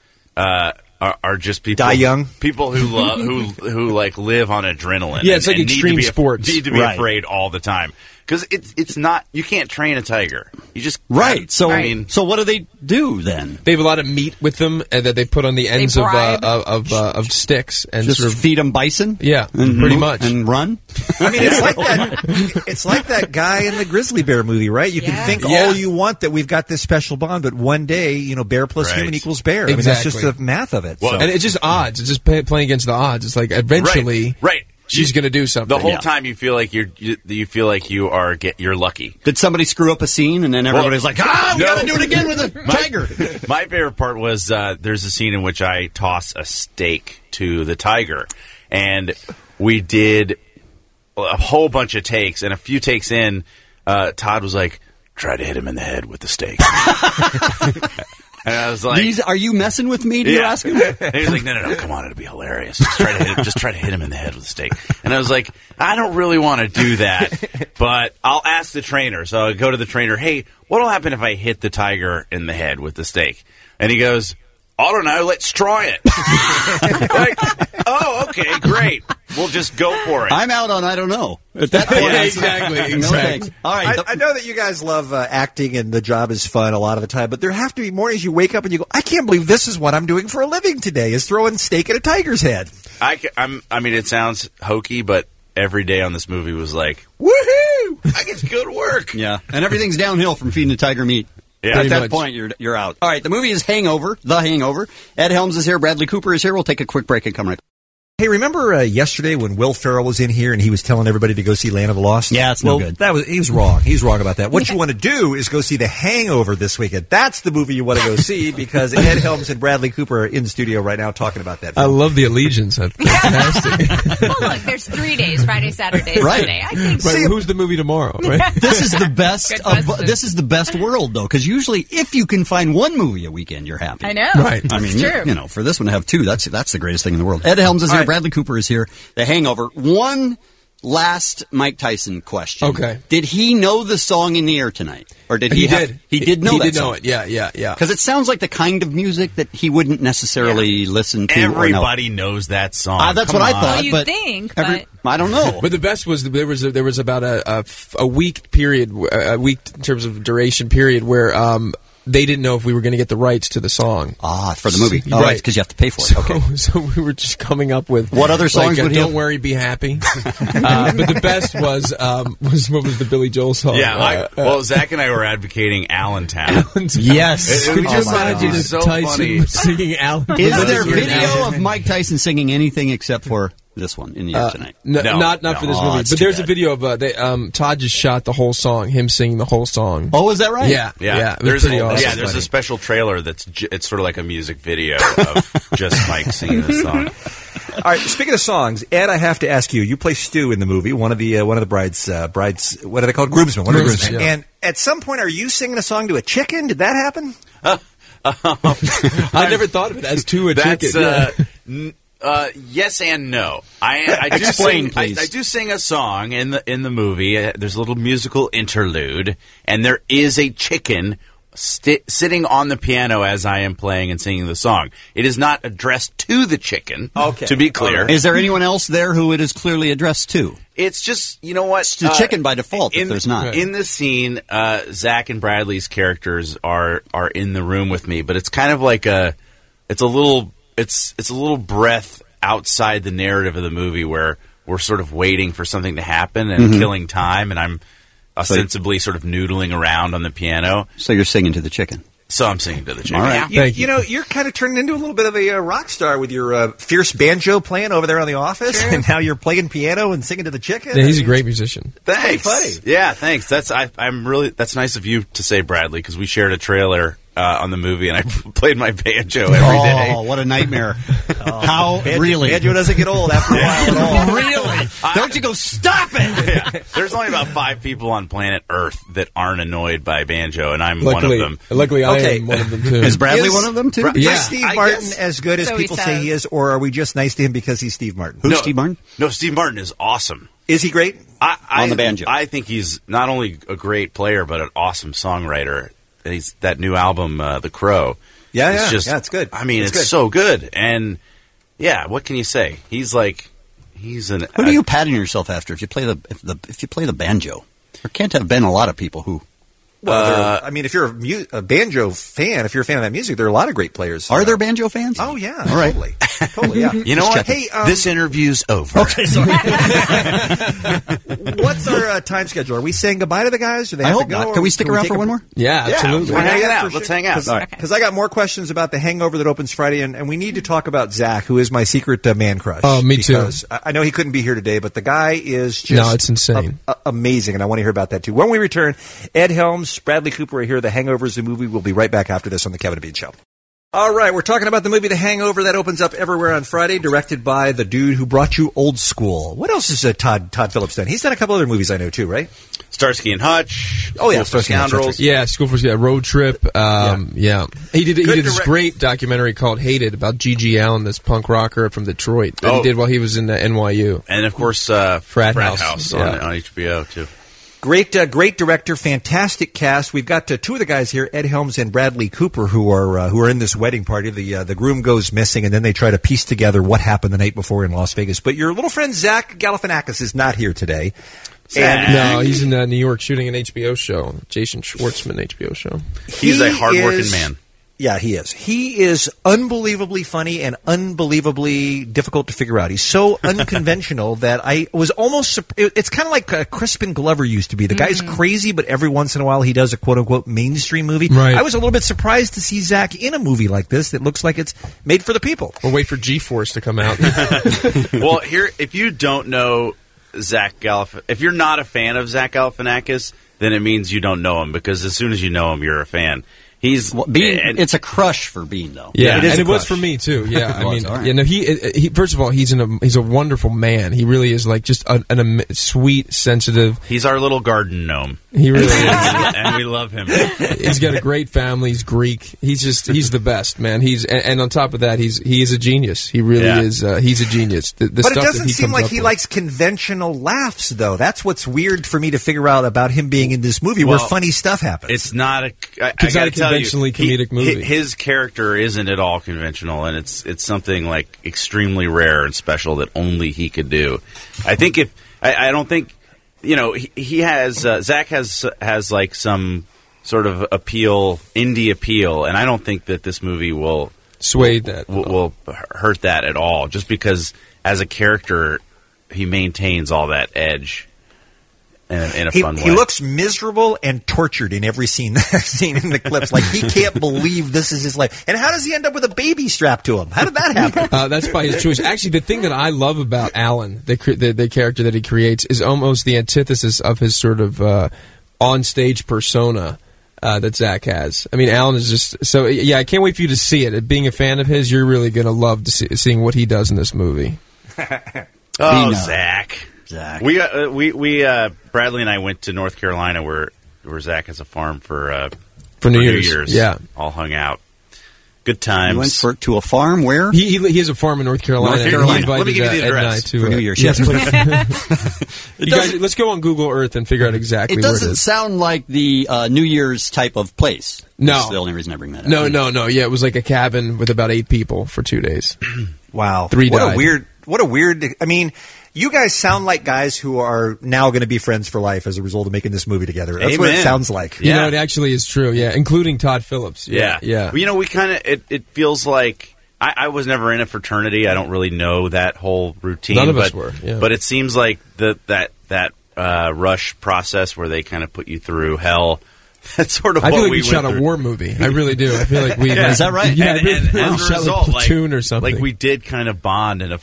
are just people die young, people who love who like live on adrenaline. Yeah, it's like and need extreme to be sports. Need to be afraid all the time. Because it's not, you can't train a tiger. You just So I mean, so what do they do then? They have a lot of meat with them that they put on the ends of sticks and just sort of feed them bison. Yeah, pretty much, and run. I mean, it's like that. It's like that guy in the grizzly bear movie, right? You can think all you want that we've got this special bond, but one day, bear plus human equals bear. I mean, that's just the math of it. Well, and it's just odds. It's just playing against the odds. It's like eventually, right. She's going to do something. The whole time you feel like you're lucky. Did somebody screw up a scene and then everybody's like, we got to do it again with a tiger? My favorite part was there's a scene in which I toss a steak to the tiger, and we did a whole bunch of takes, and a few takes in, Todd was like, try to hit him in the head with the steak. And I was like, Are you messing with me? Do you ask him? And he's like, no, come on, it'll be hilarious. Just try to hit him in the head with a steak. And I was like, I don't really want to do that, but I'll ask the trainer. So I go to the trainer, hey, what'll happen if I hit the tiger in the head with the steak? And he goes, I don't know, let's try it. Like, oh, okay, great. We'll just go for it. I'm out on I don't know. At that point, exactly. No thanks. All right. I know that you guys love acting and the job is fun a lot of the time, but there have to be mornings you wake up and you go, I can't believe this is what I'm doing for a living today, is throwing steak at a tiger's head. I mean, it sounds hokey, but every day on this movie was like, woohoo! I get to go to work. Yeah, and everything's downhill from feeding the tiger meat. Yeah, at that point, you're out. All right, the movie is Hangover, The Hangover. Ed Helms is here. Bradley Cooper is here. We'll take a quick break and come right back. Hey, remember yesterday when Will Ferrell was in here and he was telling everybody to go see Land of the Lost? Yeah, it's no good. He was wrong. He was wrong about that. What you want to do is go see The Hangover this weekend. That's the movie you want to go see because Ed Helms and Bradley Cooper are in the studio right now talking about that film. I love the allegiance. That's fantastic. Well, look, there's 3 days: Friday, Saturday, Right. Sunday. I think. Right, who's the movie tomorrow? Right? This is the best. Good question. This is the best world, though, because usually, if you can find one movie a weekend, you're happy. I know. Right. I It's mean, true. you know, for this one to have two, that's the greatest thing in the world. Ed Helms is here. right. Bradley Cooper is here. The Hangover. One last Mike Tyson question. Okay. Did he know the song in the air tonight, or did he? He did. He did know. He that did song. know it. Yeah. Because it sounds like the kind of music that he wouldn't necessarily listen to. Everybody knows that song. That's Come what I on. thought. Well, you'd but think, I don't know. But the best was there was about a week period, a week in terms of duration period where they didn't know if we were going to get the rights to the song. For the movie. Right, because you have to pay for it. Okay. So we were just coming up with what other songs would he Don't have? Worry, Be Happy. But the best was what was the Billy Joel song? Yeah, well, Zach and I were advocating Allentown. Yes. It was just imagine if so Tyson funny. was singing Allentown? Is there video of Mike Tyson singing anything except for this one in the air tonight? Not for this movie. But there's a video of Todd just shot the whole song, him singing the whole song. Oh, is that right? Yeah. It was There's pretty awesome. there's a special trailer that's it's sort of like a music video of just Mike singing the song. All right, speaking of songs, Ed, I have to ask you. You play Stu in the movie, one of the brides. What are they called? Groomsmen. One of the groomsmen. Yeah. And at some point, are you singing a song to a chicken? Did that happen? I never thought of it as to a chicken. Yes and no. I do Explain, sing, please. I do sing a song in the movie. There's a little musical interlude, and there is a chicken sitting on the piano as I am playing and singing the song. It is not addressed to the chicken. Okay. To be clear, Is there anyone else there who it is clearly addressed to? it's just, you know what? It's the chicken by default if there's not. In the scene, Zach and Bradley's characters are in the room with me, but it's kind of like it's a little breath outside the narrative of the movie where we're sort of waiting for something to happen and killing time, and I'm ostensibly sort of noodling around on the piano. So you're singing to the chicken. So I'm singing to the chicken. All right. You know, you're kind of turning into a little bit of a rock star with your fierce banjo playing over there on The Office, and now you're playing piano and singing to the chicken. Yeah, he's a great musician. Thanks. Funny. Yeah, thanks. That's nice of you to say, Bradley, because we shared a trailer on the movie, and I played my banjo every day. Oh, what a nightmare! How really? Banjo doesn't get old after a while at all. Really? Don't you go? Stop it! Yeah. There's only about 5 people on planet Earth that aren't annoyed by banjo, and I'm one of them. Luckily, I Okay. am one of them too. Is Bradley one of them too? Is Steve Martin as good as So he people say says. he is, or are we just nice to him because he's Steve Martin? Who's Steve Martin? No, Steve Martin is awesome. Is he great? On the banjo. I think he's not only a great player, but an awesome songwriter. He's that new album, The Crow. Yeah, it's good. I mean, It's it's good. so good. And yeah, what can you say? He's an. Who do you pattern yourself after if you play the banjo? There can't have been a lot of people who. Well, I mean, if you're a banjo fan, if you're a fan of that music, there are a lot of great players. Are there banjo fans? Oh yeah, All right. totally. Yeah. You know Just what? checking. Hey, This interview's over. Okay, sorry. what's our time schedule? Are we saying goodbye to the guys? Do they I have hope to go? not. Can we stick around for one more? Yeah, absolutely. We're hanging Yeah, out. for Let's sure. hang out. Because I got more questions about The Hangover that opens Friday, and we need to talk about Zach, who is my secret man crush. Oh, me too. Because I know he couldn't be here today, but the guy is just No, it's insane. Amazing, and I want to hear about that too. When we return, Ed Helms, Bradley Cooper are here. The Hangover is the movie. We'll be right back after this on The Kevin and Bean Show. All right, we're talking about the movie The Hangover that opens up everywhere on Friday, directed by the dude who brought you Old School. What else has Todd Phillips done? He's done a couple other movies I know too, right? Starsky and Hutch. Oh yeah, School for Scoundrels. Yeah, School for Road Trip. Yeah. He did this great documentary called Hated about G.G. Allen, this punk rocker from Detroit that he did while he was in the NYU. And of course, Frat House on HBO too. Great director, fantastic cast. We've got two of the guys here, Ed Helms and Bradley Cooper, who are in this wedding party. The groom goes missing, and then they try to piece together what happened the night before in Las Vegas. But your little friend Zach Galifianakis is not here today. No, he's in New York shooting an HBO show, Jason Schwartzman HBO show. He's a hardworking man. Yeah, he is. He is unbelievably funny and unbelievably difficult to figure out. He's so unconventional that I was almost... It's kind of like Crispin Glover used to be. The guy's crazy, but every once in a while he does a quote-unquote mainstream movie. Right. I was a little bit surprised to see Zach in a movie like this that looks like it's made for the people. We'll wait for G-Force to come out. Well, here, if you don't know Zach Galifianakis... If you're not a fan of Zach Galifianakis, then it means you don't know him, because as soon as you know him, you're a fan. It's a crush for Bean, though. Yeah, it was for me too. Yeah, I mean, right. He first of all, he's a wonderful man. He really is like just a sweet, sensitive. He's our little garden gnome. He really is, and we love him. He's got a great family. He's Greek. He's the best, man. And on top of that, he is a genius. He really is. He's a genius. But it doesn't seem like he likes conventional laughs, though. That's what's weird for me to figure out about him being in this movie where funny stuff happens. It's not a. It's not a conventionally comedic movie. His character isn't at all conventional, and it's something like extremely rare and special that only he could do. I think I don't think he has Zach has like some sort of indie appeal, and I don't think that this movie will will hurt that at all. Just because as a character he maintains all that edge. In a fun way. He looks miserable and tortured in every scene that I've seen in the clips. Like, he can't believe this is his life. And how does he end up with a baby strapped to him? How did that happen? That's by his choice. Actually, the thing that I love about Alan, the character that he creates, is almost the antithesis of his sort of on-stage persona that Zach has. I mean, Alan is just... So, yeah, I can't wait for you to see it. Being a fan of his, you're really going to love seeing what he does in this movie. Zach. We Bradley and I went to North Carolina where Zach has a farm for New Year's. Yeah, all hung out. Good times. You went to a farm where? He has a farm in North Carolina. Let me give you the address for New Year's. Yes, please. You guys, let's go on Google Earth and figure out exactly where it is. It doesn't sound like the New Year's type of place. No, that's the only reason I bring that up. No. Yeah, it was like a cabin with about 8 people for 2 days. Wow, 3 died. What a weird. I mean. You guys sound like guys who are now going to be friends for life as a result of making this movie together. That's what it sounds like. You know, it actually is true, yeah, including Todd Phillips. Yeah. Well, we kind of, it feels like, I was never in a fraternity. I don't really know that whole routine. None of us were, But it seems like that rush process where they kind of put you through hell. That's sort of I feel what like we shot a war movie. I really do. I feel like we... Is that right? Yeah, and as a result, Platoon or something. Like we did kind of bond in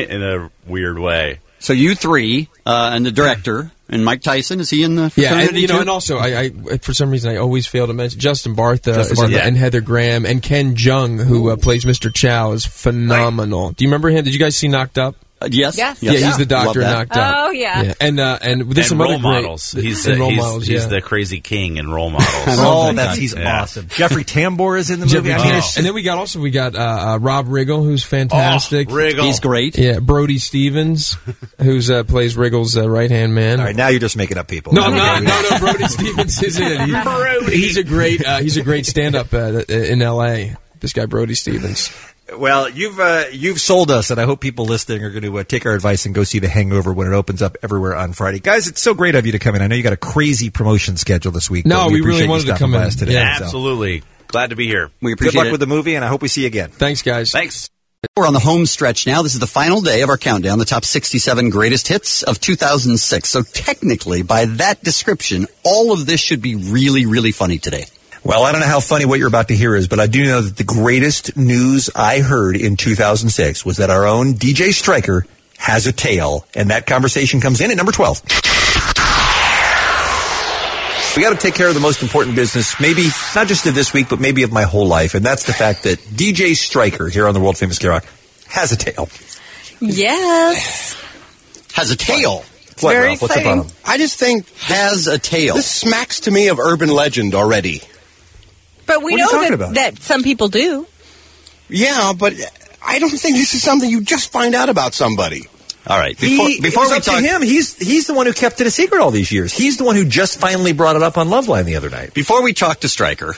a weird way. So you three and the director and Mike Tyson, is he in the fraternity and too? And also I for some reason I always fail to mention Justin Bartha is in and Heather Graham and Ken Jeong who plays Mr. Chow is phenomenal. Right. Do you remember him? Did you guys see Knocked Up? Yes. Yeah, he's the doctor in Knocked Up. Oh, yeah. And there's some Role other models. He's the crazy king in Role Models. He's awesome. Jeffrey Tambor is in the movie. And then we got Rob Riggle, who's fantastic. Riggle. He's great. Yeah, Brody Stevens, who's plays Riggle's right-hand man. All right, now you're just making up people. No, I'm not. No, Brody Stevens is in it. He's a great stand-up in L.A., this guy Brody Stevens. Well, you've sold us, and I hope people listening are going to take our advice and go see The Hangover when it opens up everywhere on Friday. Guys, it's so great of you to come in. I know you got a crazy promotion schedule this week. No, we really wanted to come in today. Yeah, absolutely. Glad to be here. We appreciate Good luck with the movie, and I hope we see you again. Thanks, guys. Thanks. We're on the home stretch now. This is the final day of our countdown, the top 67 greatest hits of 2006. So technically, by that description, all of this should be really, really funny today. Well, I don't know how funny what you're about to hear is, but I do know that the greatest news I heard in 2006 was that our own DJ Stryker has a tail, and that conversation comes in at number 12. We got to take care of the most important business, maybe not just of this week, but maybe of my whole life, and that's the fact that DJ Stryker here on the world famous K-Rock has a tail. Yes. Has a tail. What, very Ralph? What's up exciting. on him? I just think Has a tail. this smacks to me of urban legend already. But we What are you know talking that, about? that some people do. Yeah, but I don't think this is something you just find out about somebody. All right. Before Before we up to talk, him, he's the one who kept it a secret all these years. He's the one who just finally brought it up on Loveline the other night. before we talk to Stryker,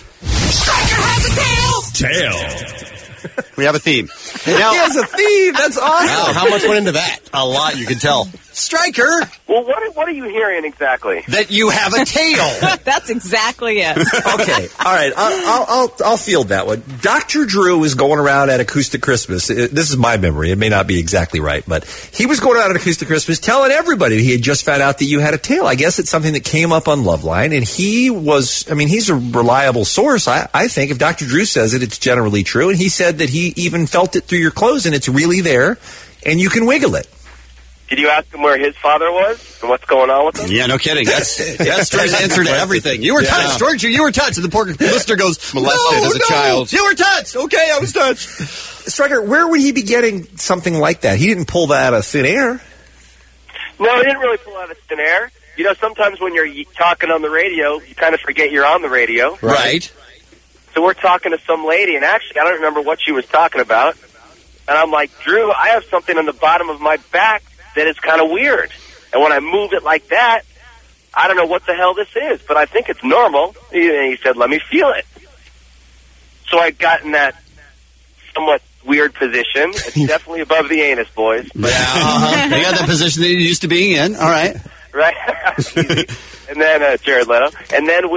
we have a theme. Now, He has a theme. That's awesome. Wow, how much went into that? a lot, you can tell. Stryker, Well, what are you hearing exactly? that you have a tail. That's exactly it. Okay, all right. I'll field that one. Dr. Drew was going around at Acoustic Christmas. This is my memory. It may not be exactly right, but he was going around at Acoustic Christmas telling everybody he had just found out that you had a tail. I guess it's something that came up on Loveline, and he's a reliable source. I think if Dr. Drew says it, it's generally true. And he said that he even felt it through your clothes, and it's really there, and you can wiggle it. Did you ask him where his father was and what's going on with him? Yeah, no kidding. That's Drew's answer to everything. You were touched, weren't you? You were touched. And the poor listener goes, Molested as a child. You were touched. Okay, I was touched. Stryker, where would he be getting something like that? He didn't pull that out of thin air. No, he didn't really pull out of thin air. You know, sometimes when you're talking on the radio, you kind of forget you're on the radio. Right. So we're talking to some lady, and actually, I don't remember what she was talking about. And I'm like, Drew, I have something on the bottom of my back that is kind of weird. And when I move it like that, I don't know what the hell this is, but I think it's normal. And he said, let me feel it. So I got in that somewhat weird position. It's definitely above the anus, boys. Yeah, you got that position that you used to being in. All right. Right? And then Jared Leto. And then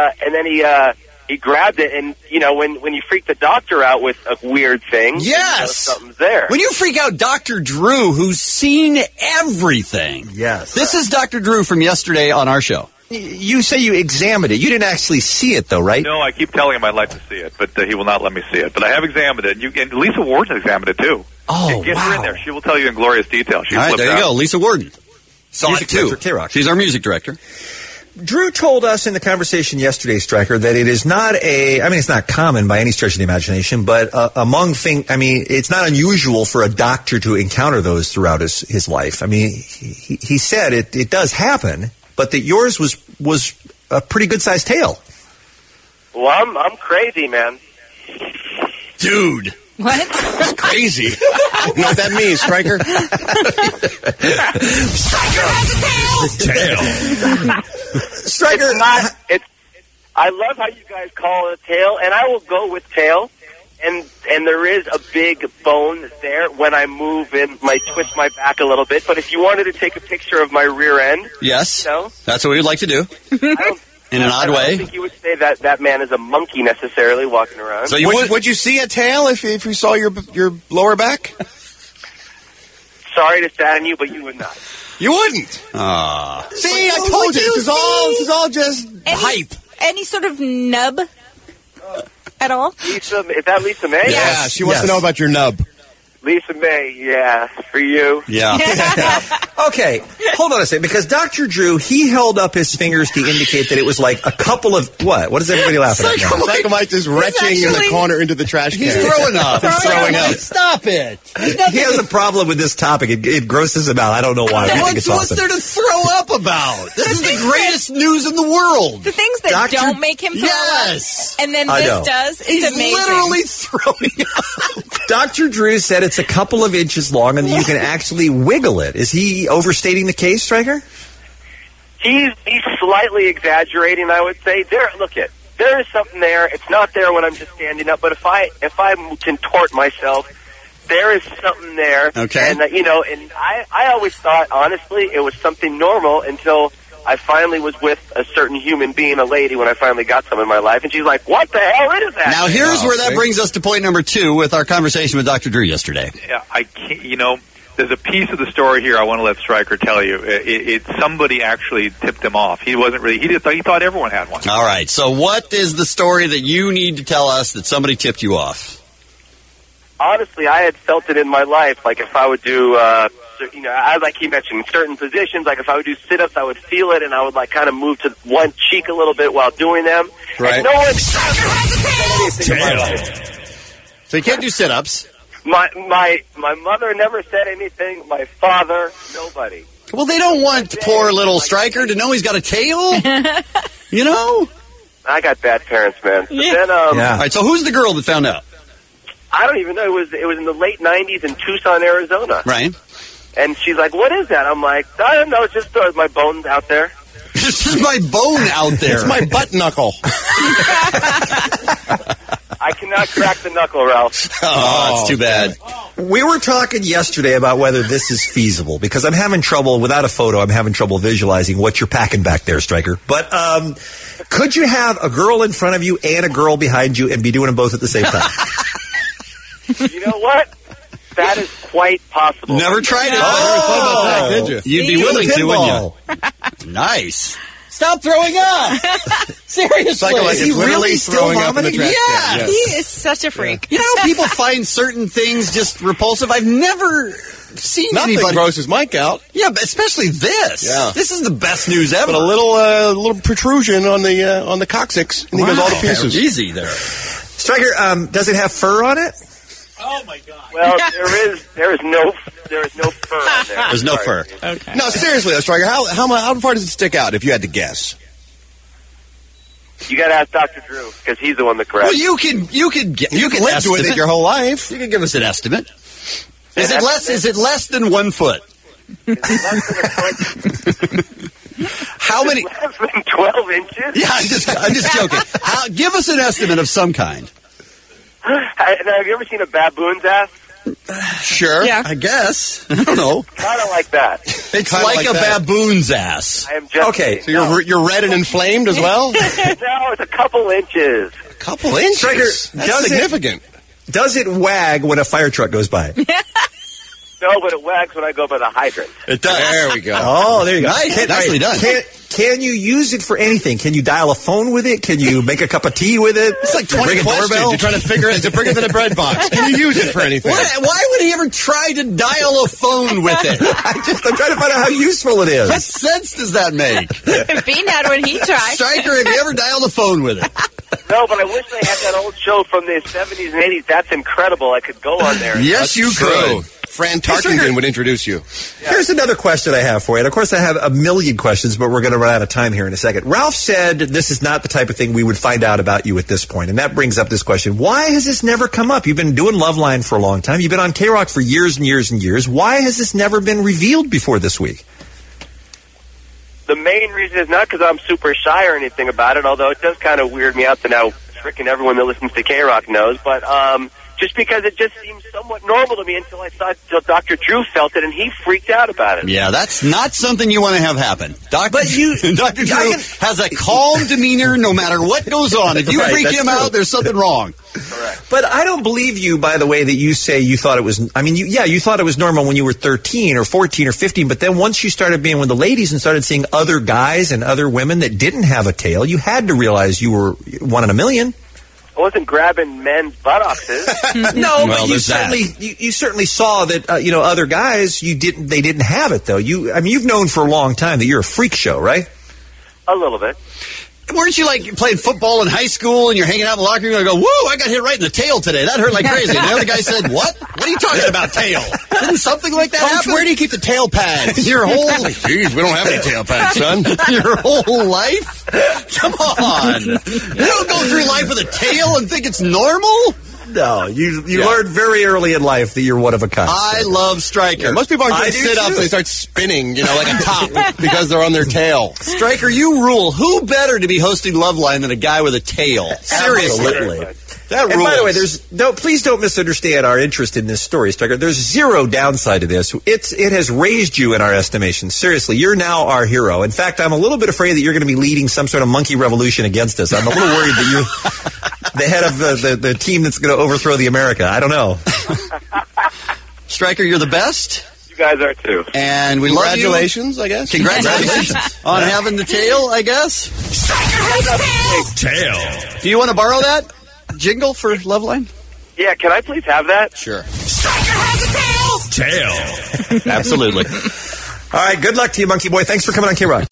he grabbed it, and you know when you freak the doctor out with a weird thing, Yes. you know something's there. When you freak out Dr. Drew, who's seen everything. Yes. This is Dr. Drew from yesterday on our show. You say you examined it. You didn't actually see it, though, right? No, I keep telling him I'd like to see it, but he will not let me see it. But I have examined it. And Lisa Warden examined it, too. Oh, Get her in there. She will tell you in glorious detail. She All right, flipped there you out. go. Lisa Warden. Saw Music it, too. director, K-Rock. She's our music director. Drew told us in the conversation yesterday, Stryker, that it is not it's not common by any stretch of the imagination, but it's not unusual for a doctor to encounter those throughout his life. I mean, he said it does happen, but that yours was a pretty good-sized tail. Well, I'm crazy, man. Dude. What? It's crazy. You know what that means, Stryker? Stryker, I love how you guys call it a tail, and I will go with tail. And there is a big bone there when I move and twist my back a little bit. But if you wanted to take a picture of my rear end, Yes. you know, That's what we would like to do. In an odd I way. don't think you would say that man is a monkey necessarily walking around. So would you see a tail if you saw your lower back? Sorry to sadden you, but you would not. You wouldn't. See, I told you. This is all just hype. Any sort of nub at all? Lisa, is that Lisa May? Yeah, she wants to know about your nub. Lisa May, yeah, for you. Yeah. Okay, hold on a second, because Dr. Drew, he held up his fingers to indicate that it was like a couple of, what? What is everybody laughing at now? Psycho Mike is retching in the corner into the trash can. He's throwing up. He's throwing up. Stop it. He has a problem with this topic. It grosses him out. I don't know why. I think it's What's awesome. there to throw up about? This is the greatest news in the world. The things that don't make him throw Yes. up, and then I this know. does. It's He's amazing. literally throwing up. Dr. Drew said it's a couple of inches long and that you can actually wiggle it. Is he overstating the case, Stryker? He's slightly exaggerating, I would say. There is something there. It's not there when I'm just standing up, but if I contort myself, there is something there. Okay. And and I always thought, honestly, it was something normal until I finally was with a certain human being, a lady, when I finally got some in my life, and she's like, "What the hell is that?" Now here's where that brings us to point number 2 with our conversation with Dr. Drew yesterday. Yeah, I can't, there's a piece of the story here I want to let Stryker tell you. Somebody actually tipped him off. He wasn't really, he thought everyone had one. All right, so what is the story that you need to tell us that somebody tipped you off? Honestly, I had felt it in my life. Like if I would do like he mentioned, in certain positions, like if I would do sit-ups, I would feel it, and I would like kind of move to one cheek a little bit while doing them. Right. And no one said anything in my life. So you can't do sit-ups. My mother never said anything. My father, nobody. Well, they don't want poor little Stryker to know he's got a tail. You know? I got bad parents, man. But then, All right, so who's the girl that found out? I don't even know. It was in the late 90s in Tucson, Arizona. Right. And she's like, what is that? I'm like, I don't know. It's just my bones out there. This is my bone out there. It's my butt knuckle. I cannot crack the knuckle, Ralph. Oh, it's too bad. We were talking yesterday about whether this is feasible because I'm having trouble, without a photo, I'm having trouble visualizing what you're packing back there, Stryker. But could you have a girl in front of you and a girl behind you and be doing them both at the same time? You know what? That is quite possible. Never tried it. Never thought about that, did you? You'd be willing to, wouldn't you? Nice. Stop throwing up! Seriously. Like is he really throwing up in the trash can? He is such a freak. You know how people find certain things just repulsive? I've never seen Nothing anybody grosses Mike out. Yeah, but especially this. Yeah. This is the best news ever. But a little protrusion on the coccyx, and he goes all to pieces. Easy there. Stryker, does it have fur on it? Oh my God! Well, there is no fur on there. There's no fur. Okay. No, seriously, though, Stryker, how far does it stick out if you had to guess? You got to ask Dr. Drew because he's the one that corrects. Well, you can live with it your whole life. You can give us an estimate. Is it less than 1 foot? How many? Less than 12 inches. Yeah, I'm just joking. Give us an estimate of some kind. Have you ever seen a baboon's ass? Sure. Yeah. I guess. I don't know. Kind of like that. It's like a baboon's ass. I am just Okay. So you're red and inflamed as well? No, it's a couple inches. A couple inches? Stryker, That's significant. Does it wag when a fire truck goes by? No, but it wags when I go by the hydrant. It does. There we go. Oh, there you go. Nice. Nicely done. Can you use it for anything? Can you dial a phone with it? Can you make a cup of tea with it? It's like 20 Ring a questions. doorbell. You're trying to figure it. It's bigger than a bread box. Can you use it for anything? Why would he ever try to dial a phone with it? I'm trying to find out how useful it is. What sense does that make? Bean had when he tried. Stryker, have you ever dialed a phone with it? No, but I wish they had that old show from the 70s and 80s. That's incredible. I could go on there. Yes, you could. Fran Tarkenton would introduce you. Here's another question I have for you. And of course, I have a million questions, but we're going to run out of time here in a second. Ralph said this is not the type of thing we would find out about you at this point. And that brings up this question. Why has this never come up? You've been doing Loveline for a long time. You've been on K-Rock for years and years and years. Why has this never been revealed before this week? The main reason is not because I'm super shy or anything about it, although it does kind of weird me out that now frickin' everyone that listens to K-Rock knows. But just because it just seems somewhat normal to me until Dr. Drew felt it, and he freaked out about it. Yeah, that's not something you want to have happen. Dr. Drew has a calm demeanor no matter what goes on. If you freak him out, there's something wrong. Correct. But I don't believe you, by the way, that you say you thought it was... I mean, you thought it was normal when you were 13 or 14 or 15, but then once you started being with the ladies and started seeing other guys and other women that didn't have a tail, you had to realize you were one in a million. I wasn't grabbing men's buttocks. No, well, but you certainly saw that other guys they didn't have it though. You've known for a long time that you're a freak show, right? A little bit. Weren't you like playing football in high school and you're hanging out in the locker room and you go, whoa, I got hit right in the tail today. That hurt like crazy. And the other guy said, what? What are you talking about, tail? Didn't something like that happen? Where do you keep the tail pads? Your whole... Jeez, we don't have any tail pads, son. Your whole life? Come on. You don't go through life with a tail and think it's normal? No, you learned very early in life that you're one of a kind. I love Stryker. Yeah, most people aren't doing sit-ups. They start spinning, like a top because they're on their tail. Stryker, you rule. Who better to be hosting Loveline than a guy with a tail? Seriously. Absolutely. That and rules. By the way, please don't misunderstand our interest in this story, Stryker. There's zero downside to this. It has raised you in our estimation. Seriously, you're now our hero. In fact, I'm a little bit afraid that you're going to be leading some sort of monkey revolution against us. I'm a little worried that you're the head of the team that's going to overthrow the America. I don't know. Stryker, you're the best. You guys are too. And we love you. Congratulations, I guess. Congratulations on having the tail, I guess. Stryker has Tail. Do you want to borrow that jingle for Loveline? Yeah, can I please have that? Sure. Stryker has a tail. tail. Absolutely. All right, good luck to you, Monkey Boy. Thanks for coming on K-Rock.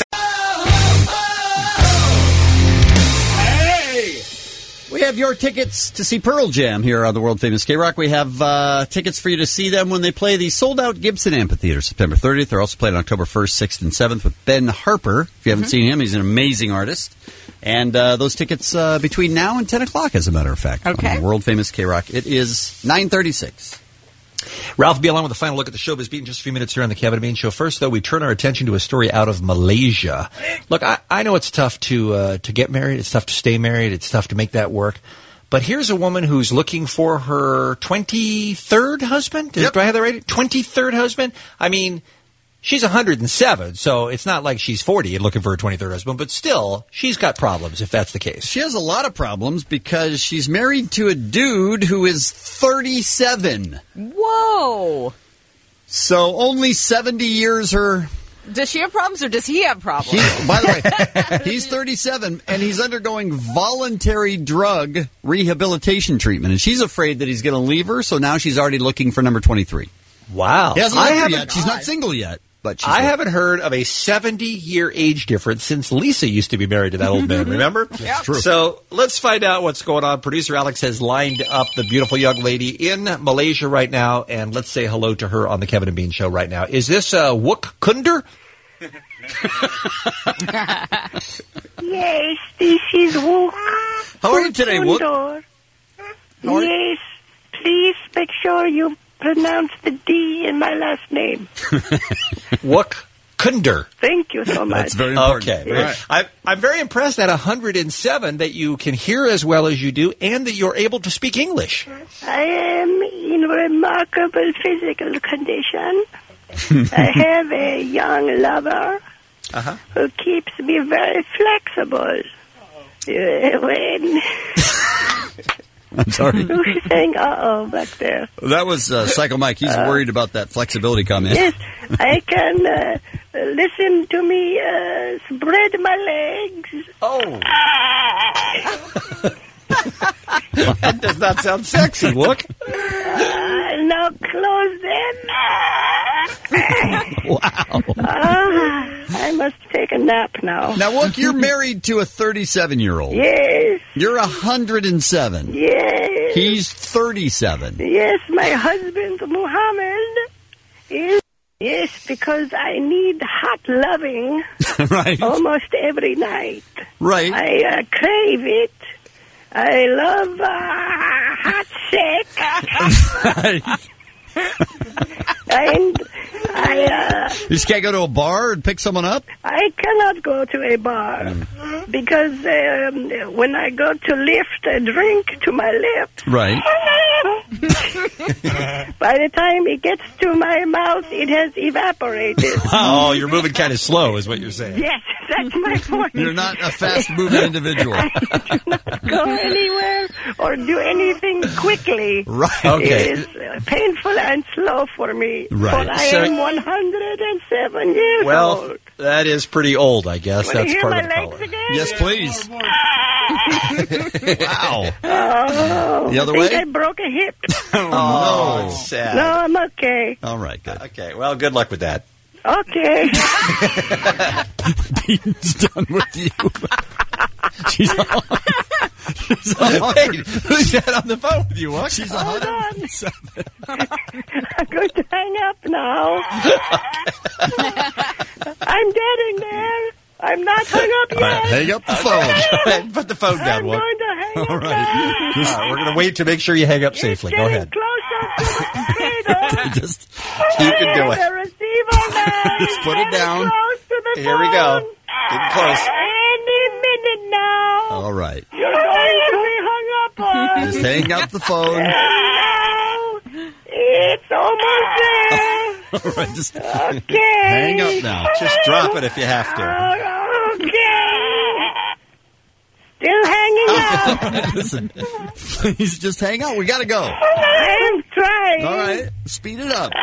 We have your tickets to see Pearl Jam here on the world-famous K-Rock. We have tickets for you to see them when they play the sold-out Gibson Amphitheater September 30th. They're also playing on October 1st, 6th, and 7th with Ben Harper. If you haven't seen him, he's an amazing artist. And those tickets between now and 10 o'clock, as a matter of fact, on the world-famous K-Rock. It is 9:36. Ralph will be along with a final look at the showbiz beat in just a few minutes here on the Kevin and Bean Show. First, though, we turn our attention to a story out of Malaysia. Look, I know it's tough to get married. It's tough to stay married. It's tough to make that work. But here's a woman who's looking for her 23rd husband. Do I have that right? 23rd husband? I mean, she's 107, so it's not like she's 40 and looking for her 23rd husband. But still, she's got problems, if that's the case. She has a lot of problems because she's married to a dude who is 37. Whoa. So only 70 years her... Does she have problems or does he have problems? By the way, he's 37 and he's undergoing voluntary drug rehabilitation treatment. And she's afraid that he's going to leave her, so now she's already looking for number 23. Wow. He hasn't left her yet. She's not single yet. But I haven't heard of a 70-year age difference since Lisa used to be married to that old man, remember? That's true. So let's find out what's going on. Producer Alex has lined up the beautiful young lady in Malaysia right now, and let's say hello to her on the Kevin and Bean Show right now. Is this Wook Kunder? Yes, this is Wook. How are you today, Wook? Yes, please make sure you pronounce the D in my last name. Wook Kunder. Thank you so much. That's very important. Okay. Right. I'm very impressed at 107 that you can hear as well as you do and that you're able to speak English. I am in remarkable physical condition. I have a young lover who keeps me very flexible. When... I'm sorry. Who's saying uh-oh back there? That was Psycho Mike. He's worried about that flexibility comment. Yes, I can listen to me spread my legs. Oh. That does not sound sexy, Wook. Now close them. Wow. I must take a nap now. Now, Wook, you're married to a 37-year-old. Yes. You're 107. Yes. He's 37. Yes, my husband, Muhammad, is... Yes, because I need hot loving right. almost every night. Right. I crave it. I love hot sex. And I... You just can't go to a bar and pick someone up? I cannot go to a bar because when I go to lift a drink to my lips... Right. By the time it gets to my mouth, it has evaporated. Oh, you're moving kind of slow is what you're saying. Yes, that's my point. You're not a fast-moving individual. I do not go anywhere or do anything quickly. Right. Okay. It is painful and slow for me. Right. But I am 107 years old. That is pretty old, I guess. Want to That's hear part my of the legs color. again? Yes, please. Wow. Oh, The other I think way? I broke a hip. Oh, it's sad. No, I'm okay. All right, good. Okay, well, good luck with that. Okay. Bean's done with you. She's on. Hey, who's that on the phone with you, Wook? She's Hold 107. I'm going to hang up now. I'm dead in there. I'm not hung up yet. All right, hang up the phone. Go ahead, put the phone down, I'm Wook. going to hang All up right. now. We're going to wait to make sure you hang up safely. Go ahead. Closer to the receiver. Just You can do it. The receiver now. Just put it down. Close to the Here we go. phone. Getting close. Any minute now. all right. You're going to be hung up on. Just hang up the phone. Now. It's almost there. All right, just Okay. hang up now. Just drop it if you have to. Okay. Still hanging out. Listen, please just hang out. We got to go. I'm trying. All right, speed it up.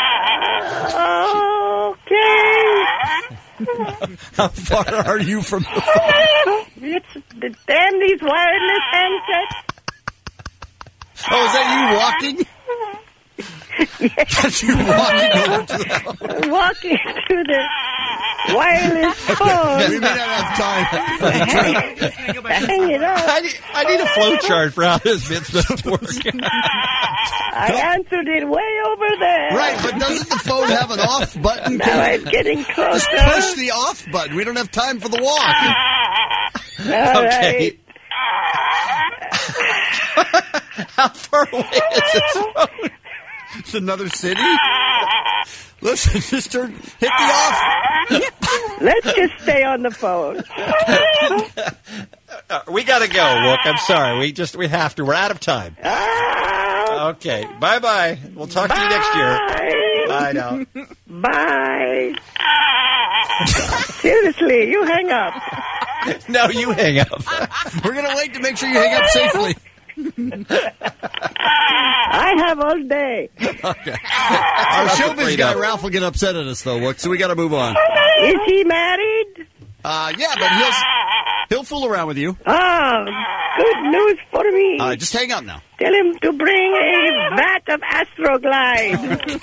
Okay. How far are you from the phone? It's damn these wireless handsets. Oh, is that you walking? You're walking over to the walking to the wireless phone. We may not have time. Hang it up. I need a flow chart for how this bit's supposed to work. I answered it way over there. Right, but doesn't the phone have an off button? Now it's getting closer. Just push the off button. We don't have time for the walk. All right. How far away is this phone? It's another city? Listen, just hit the off. Let's just stay on the phone. We got to go, Wook. I'm sorry. We have to. We're out of time. Okay. Bye-bye. We'll talk to you next year. Bye now. Bye. Seriously, you hang up. No, you hang up. We're going to wait to make sure you hang up safely. I have all day. Okay. Our showbiz guy, Ralph, will get upset at us, though, Wook, so we got to move on. Is he married? Yeah, but he'll fool around with you. Oh, good news for me. Just hang up now. Tell him to bring a vat of Astroglide.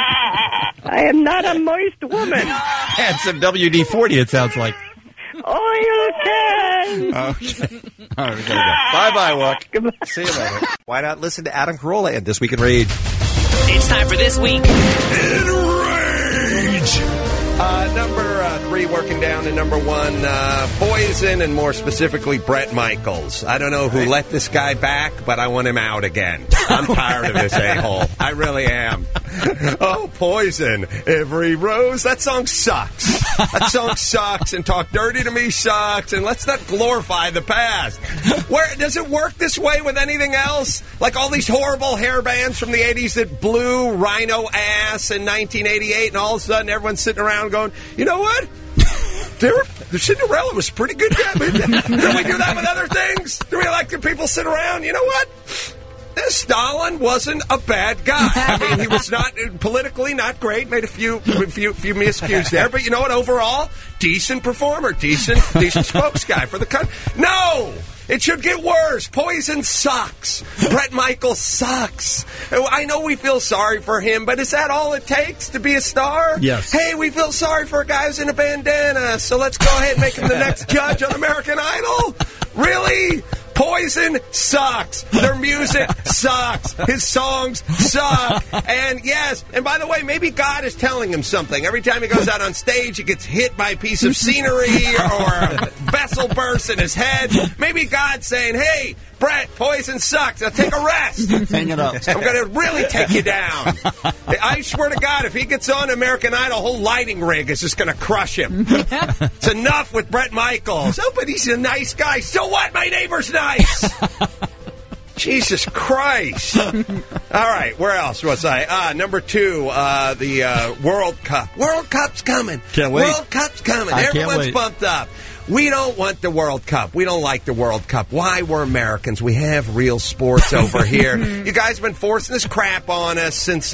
I am not a moist woman. And some WD-40, it sounds like. Oil can. Okay. All right, we gotta go. Bye-bye, Wook. See you later. Why not listen to Adam Carolla and This Week in Rage? It's time for This Week in Rage. Number 3 working down to number 1, Poison, and more specifically, Bret Michaels. I don't know who let this guy back, but I want him out again. I'm tired of this a-hole. I really am. Oh, Poison, every rose. That song sucks. That song sucks, and Talk Dirty to Me sucks, and let's not glorify the past. Where does it work this way with anything else? Like all these horrible hair bands from the 80s that blew Rhino ass in 1988, and all of a sudden everyone's sitting around going, you know what? The Cinderella was pretty good. Did we do that with other things? Do we like the people sit around? You know what? Stalin wasn't a bad guy. I mean, he was not politically not great. Made a few miscues there, but you know what? Overall, decent performer, decent spokes guy for the country. No. It should get worse. Poison sucks. Bret Michaels sucks. I know we feel sorry for him, but is that all it takes to be a star? Yes. Hey, we feel sorry for a guy who's in a bandana, so let's go ahead and make him the next judge on American Idol? Really? Poison sucks. Their music sucks. His songs suck. And yes, and by the way, maybe God is telling him something. Every time he goes out on stage, he gets hit by a piece of scenery or a vessel bursts in his head. Maybe God's saying, hey, Bret, Poison sucks. Now take a rest. Hang it up. I'm going to really take you down. I swear to God, if he gets on American Idol, a whole lighting rig is just going to crush him. It's enough with Bret Michaels. Oh, but he's a nice guy. So what? My neighbor's nice. Jesus Christ. All right, where else was I? Number 2, the World Cup. World Cup's coming. Can't wait. World Cup's coming. I can't Everyone's wait. pumped up. We don't want the World Cup. We don't like the World Cup. Why? We're Americans. We have real sports over here. You guys have been forcing this crap on us since,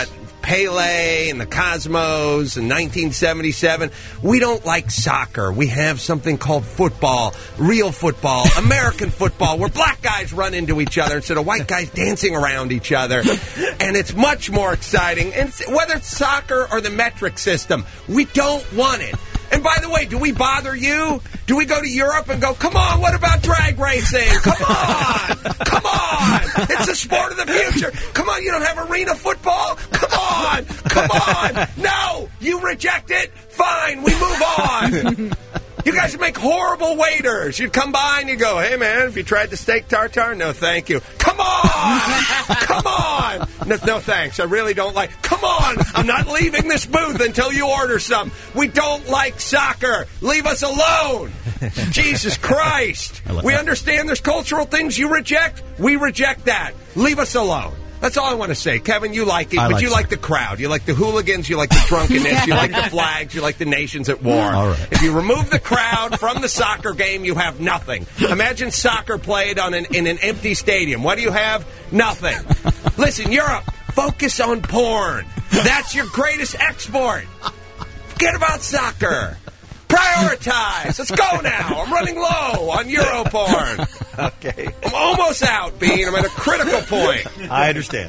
Pele and the Cosmos in 1977. We don't like soccer. We have something called football, real football, American football, where black guys run into each other instead of white guys dancing around each other. And it's much more exciting. And whether it's soccer or the metric system, we don't want it. And by the way, do we bother you? Do we go to Europe and go, come on, what about drag racing? Come on! Come on! It's the sport of the future. Come on, you don't have arena football? Come on! Come on! No! You reject it? Fine, we move on. You guys make horrible waiters. You'd come by and you go, hey, man, have you tried the steak tartare? No, thank you. Come on! Come on! No, thanks. I really don't like... Come on! I'm not leaving this booth until you order some. We don't like soccer. Leave us alone. Jesus Christ. We understand there's cultural things you reject. We reject that. Leave us alone. That's all I want to say. Kevin, you like it, but you like the crowd. You like the hooligans. You like the drunkenness. You like the flags. You like the nations at war. All right. If you remove the crowd from the soccer game, you have nothing. Imagine soccer played in an empty stadium. What do you have? Nothing. Listen, Europe, focus on porn. That's your greatest export. Forget about soccer. Prioritize. Let's go now. I'm running low on Euro porn. Okay. I'm almost out, Bean. I'm at a critical point. I understand.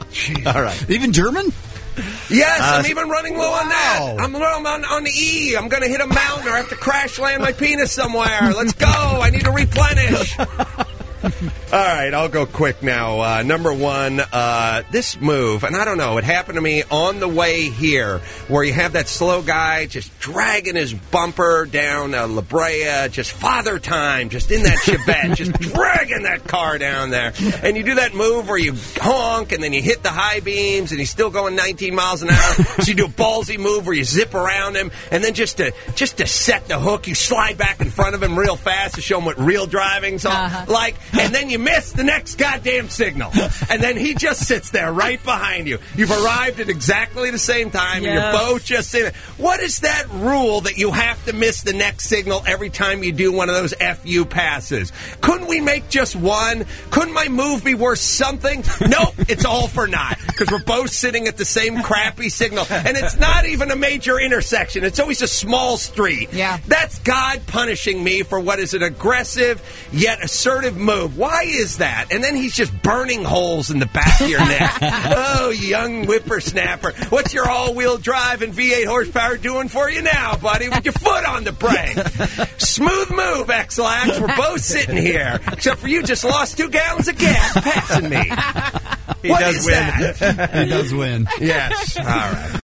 All right. Even German? Yes, I'm even running low on that. I'm on the E. I'm going to hit a mountain or have to crash land my penis somewhere. Let's go. I need to replenish. All right, I'll go quick now. Number one, this move, and I don't know, it happened to me on the way here, where you have that slow guy just dragging his bumper down La Brea, just father time, just in that Chevette, just dragging that car down there. And you do that move where you honk, and then you hit the high beams, and he's still going 19 miles an hour. So you do a ballsy move where you zip around him, and then just to set the hook, you slide back in front of him real fast to show him what real driving's like. And then you miss the next goddamn signal. And then he just sits there right behind you. You've arrived at exactly the same time, and you're both just sitting there. What is that rule that you have to miss the next signal every time you do one of those FU passes? Couldn't we make just one? Couldn't my move be worth something? Nope, it's all for naught. Because we're both sitting at the same crappy signal. And it's not even a major intersection. It's always a small street. Yeah. That's God punishing me for what is an aggressive yet assertive move. Why is that? And then he's just burning holes in the back of your neck. Oh, young whippersnapper. What's your all-wheel drive and V8 horsepower doing for you now, buddy? With your foot on the brake. Smooth move, X-Lax. We're both sitting here. Except for you just lost 2 gallons of gas passing me. He does win. He does win. Yes. All right.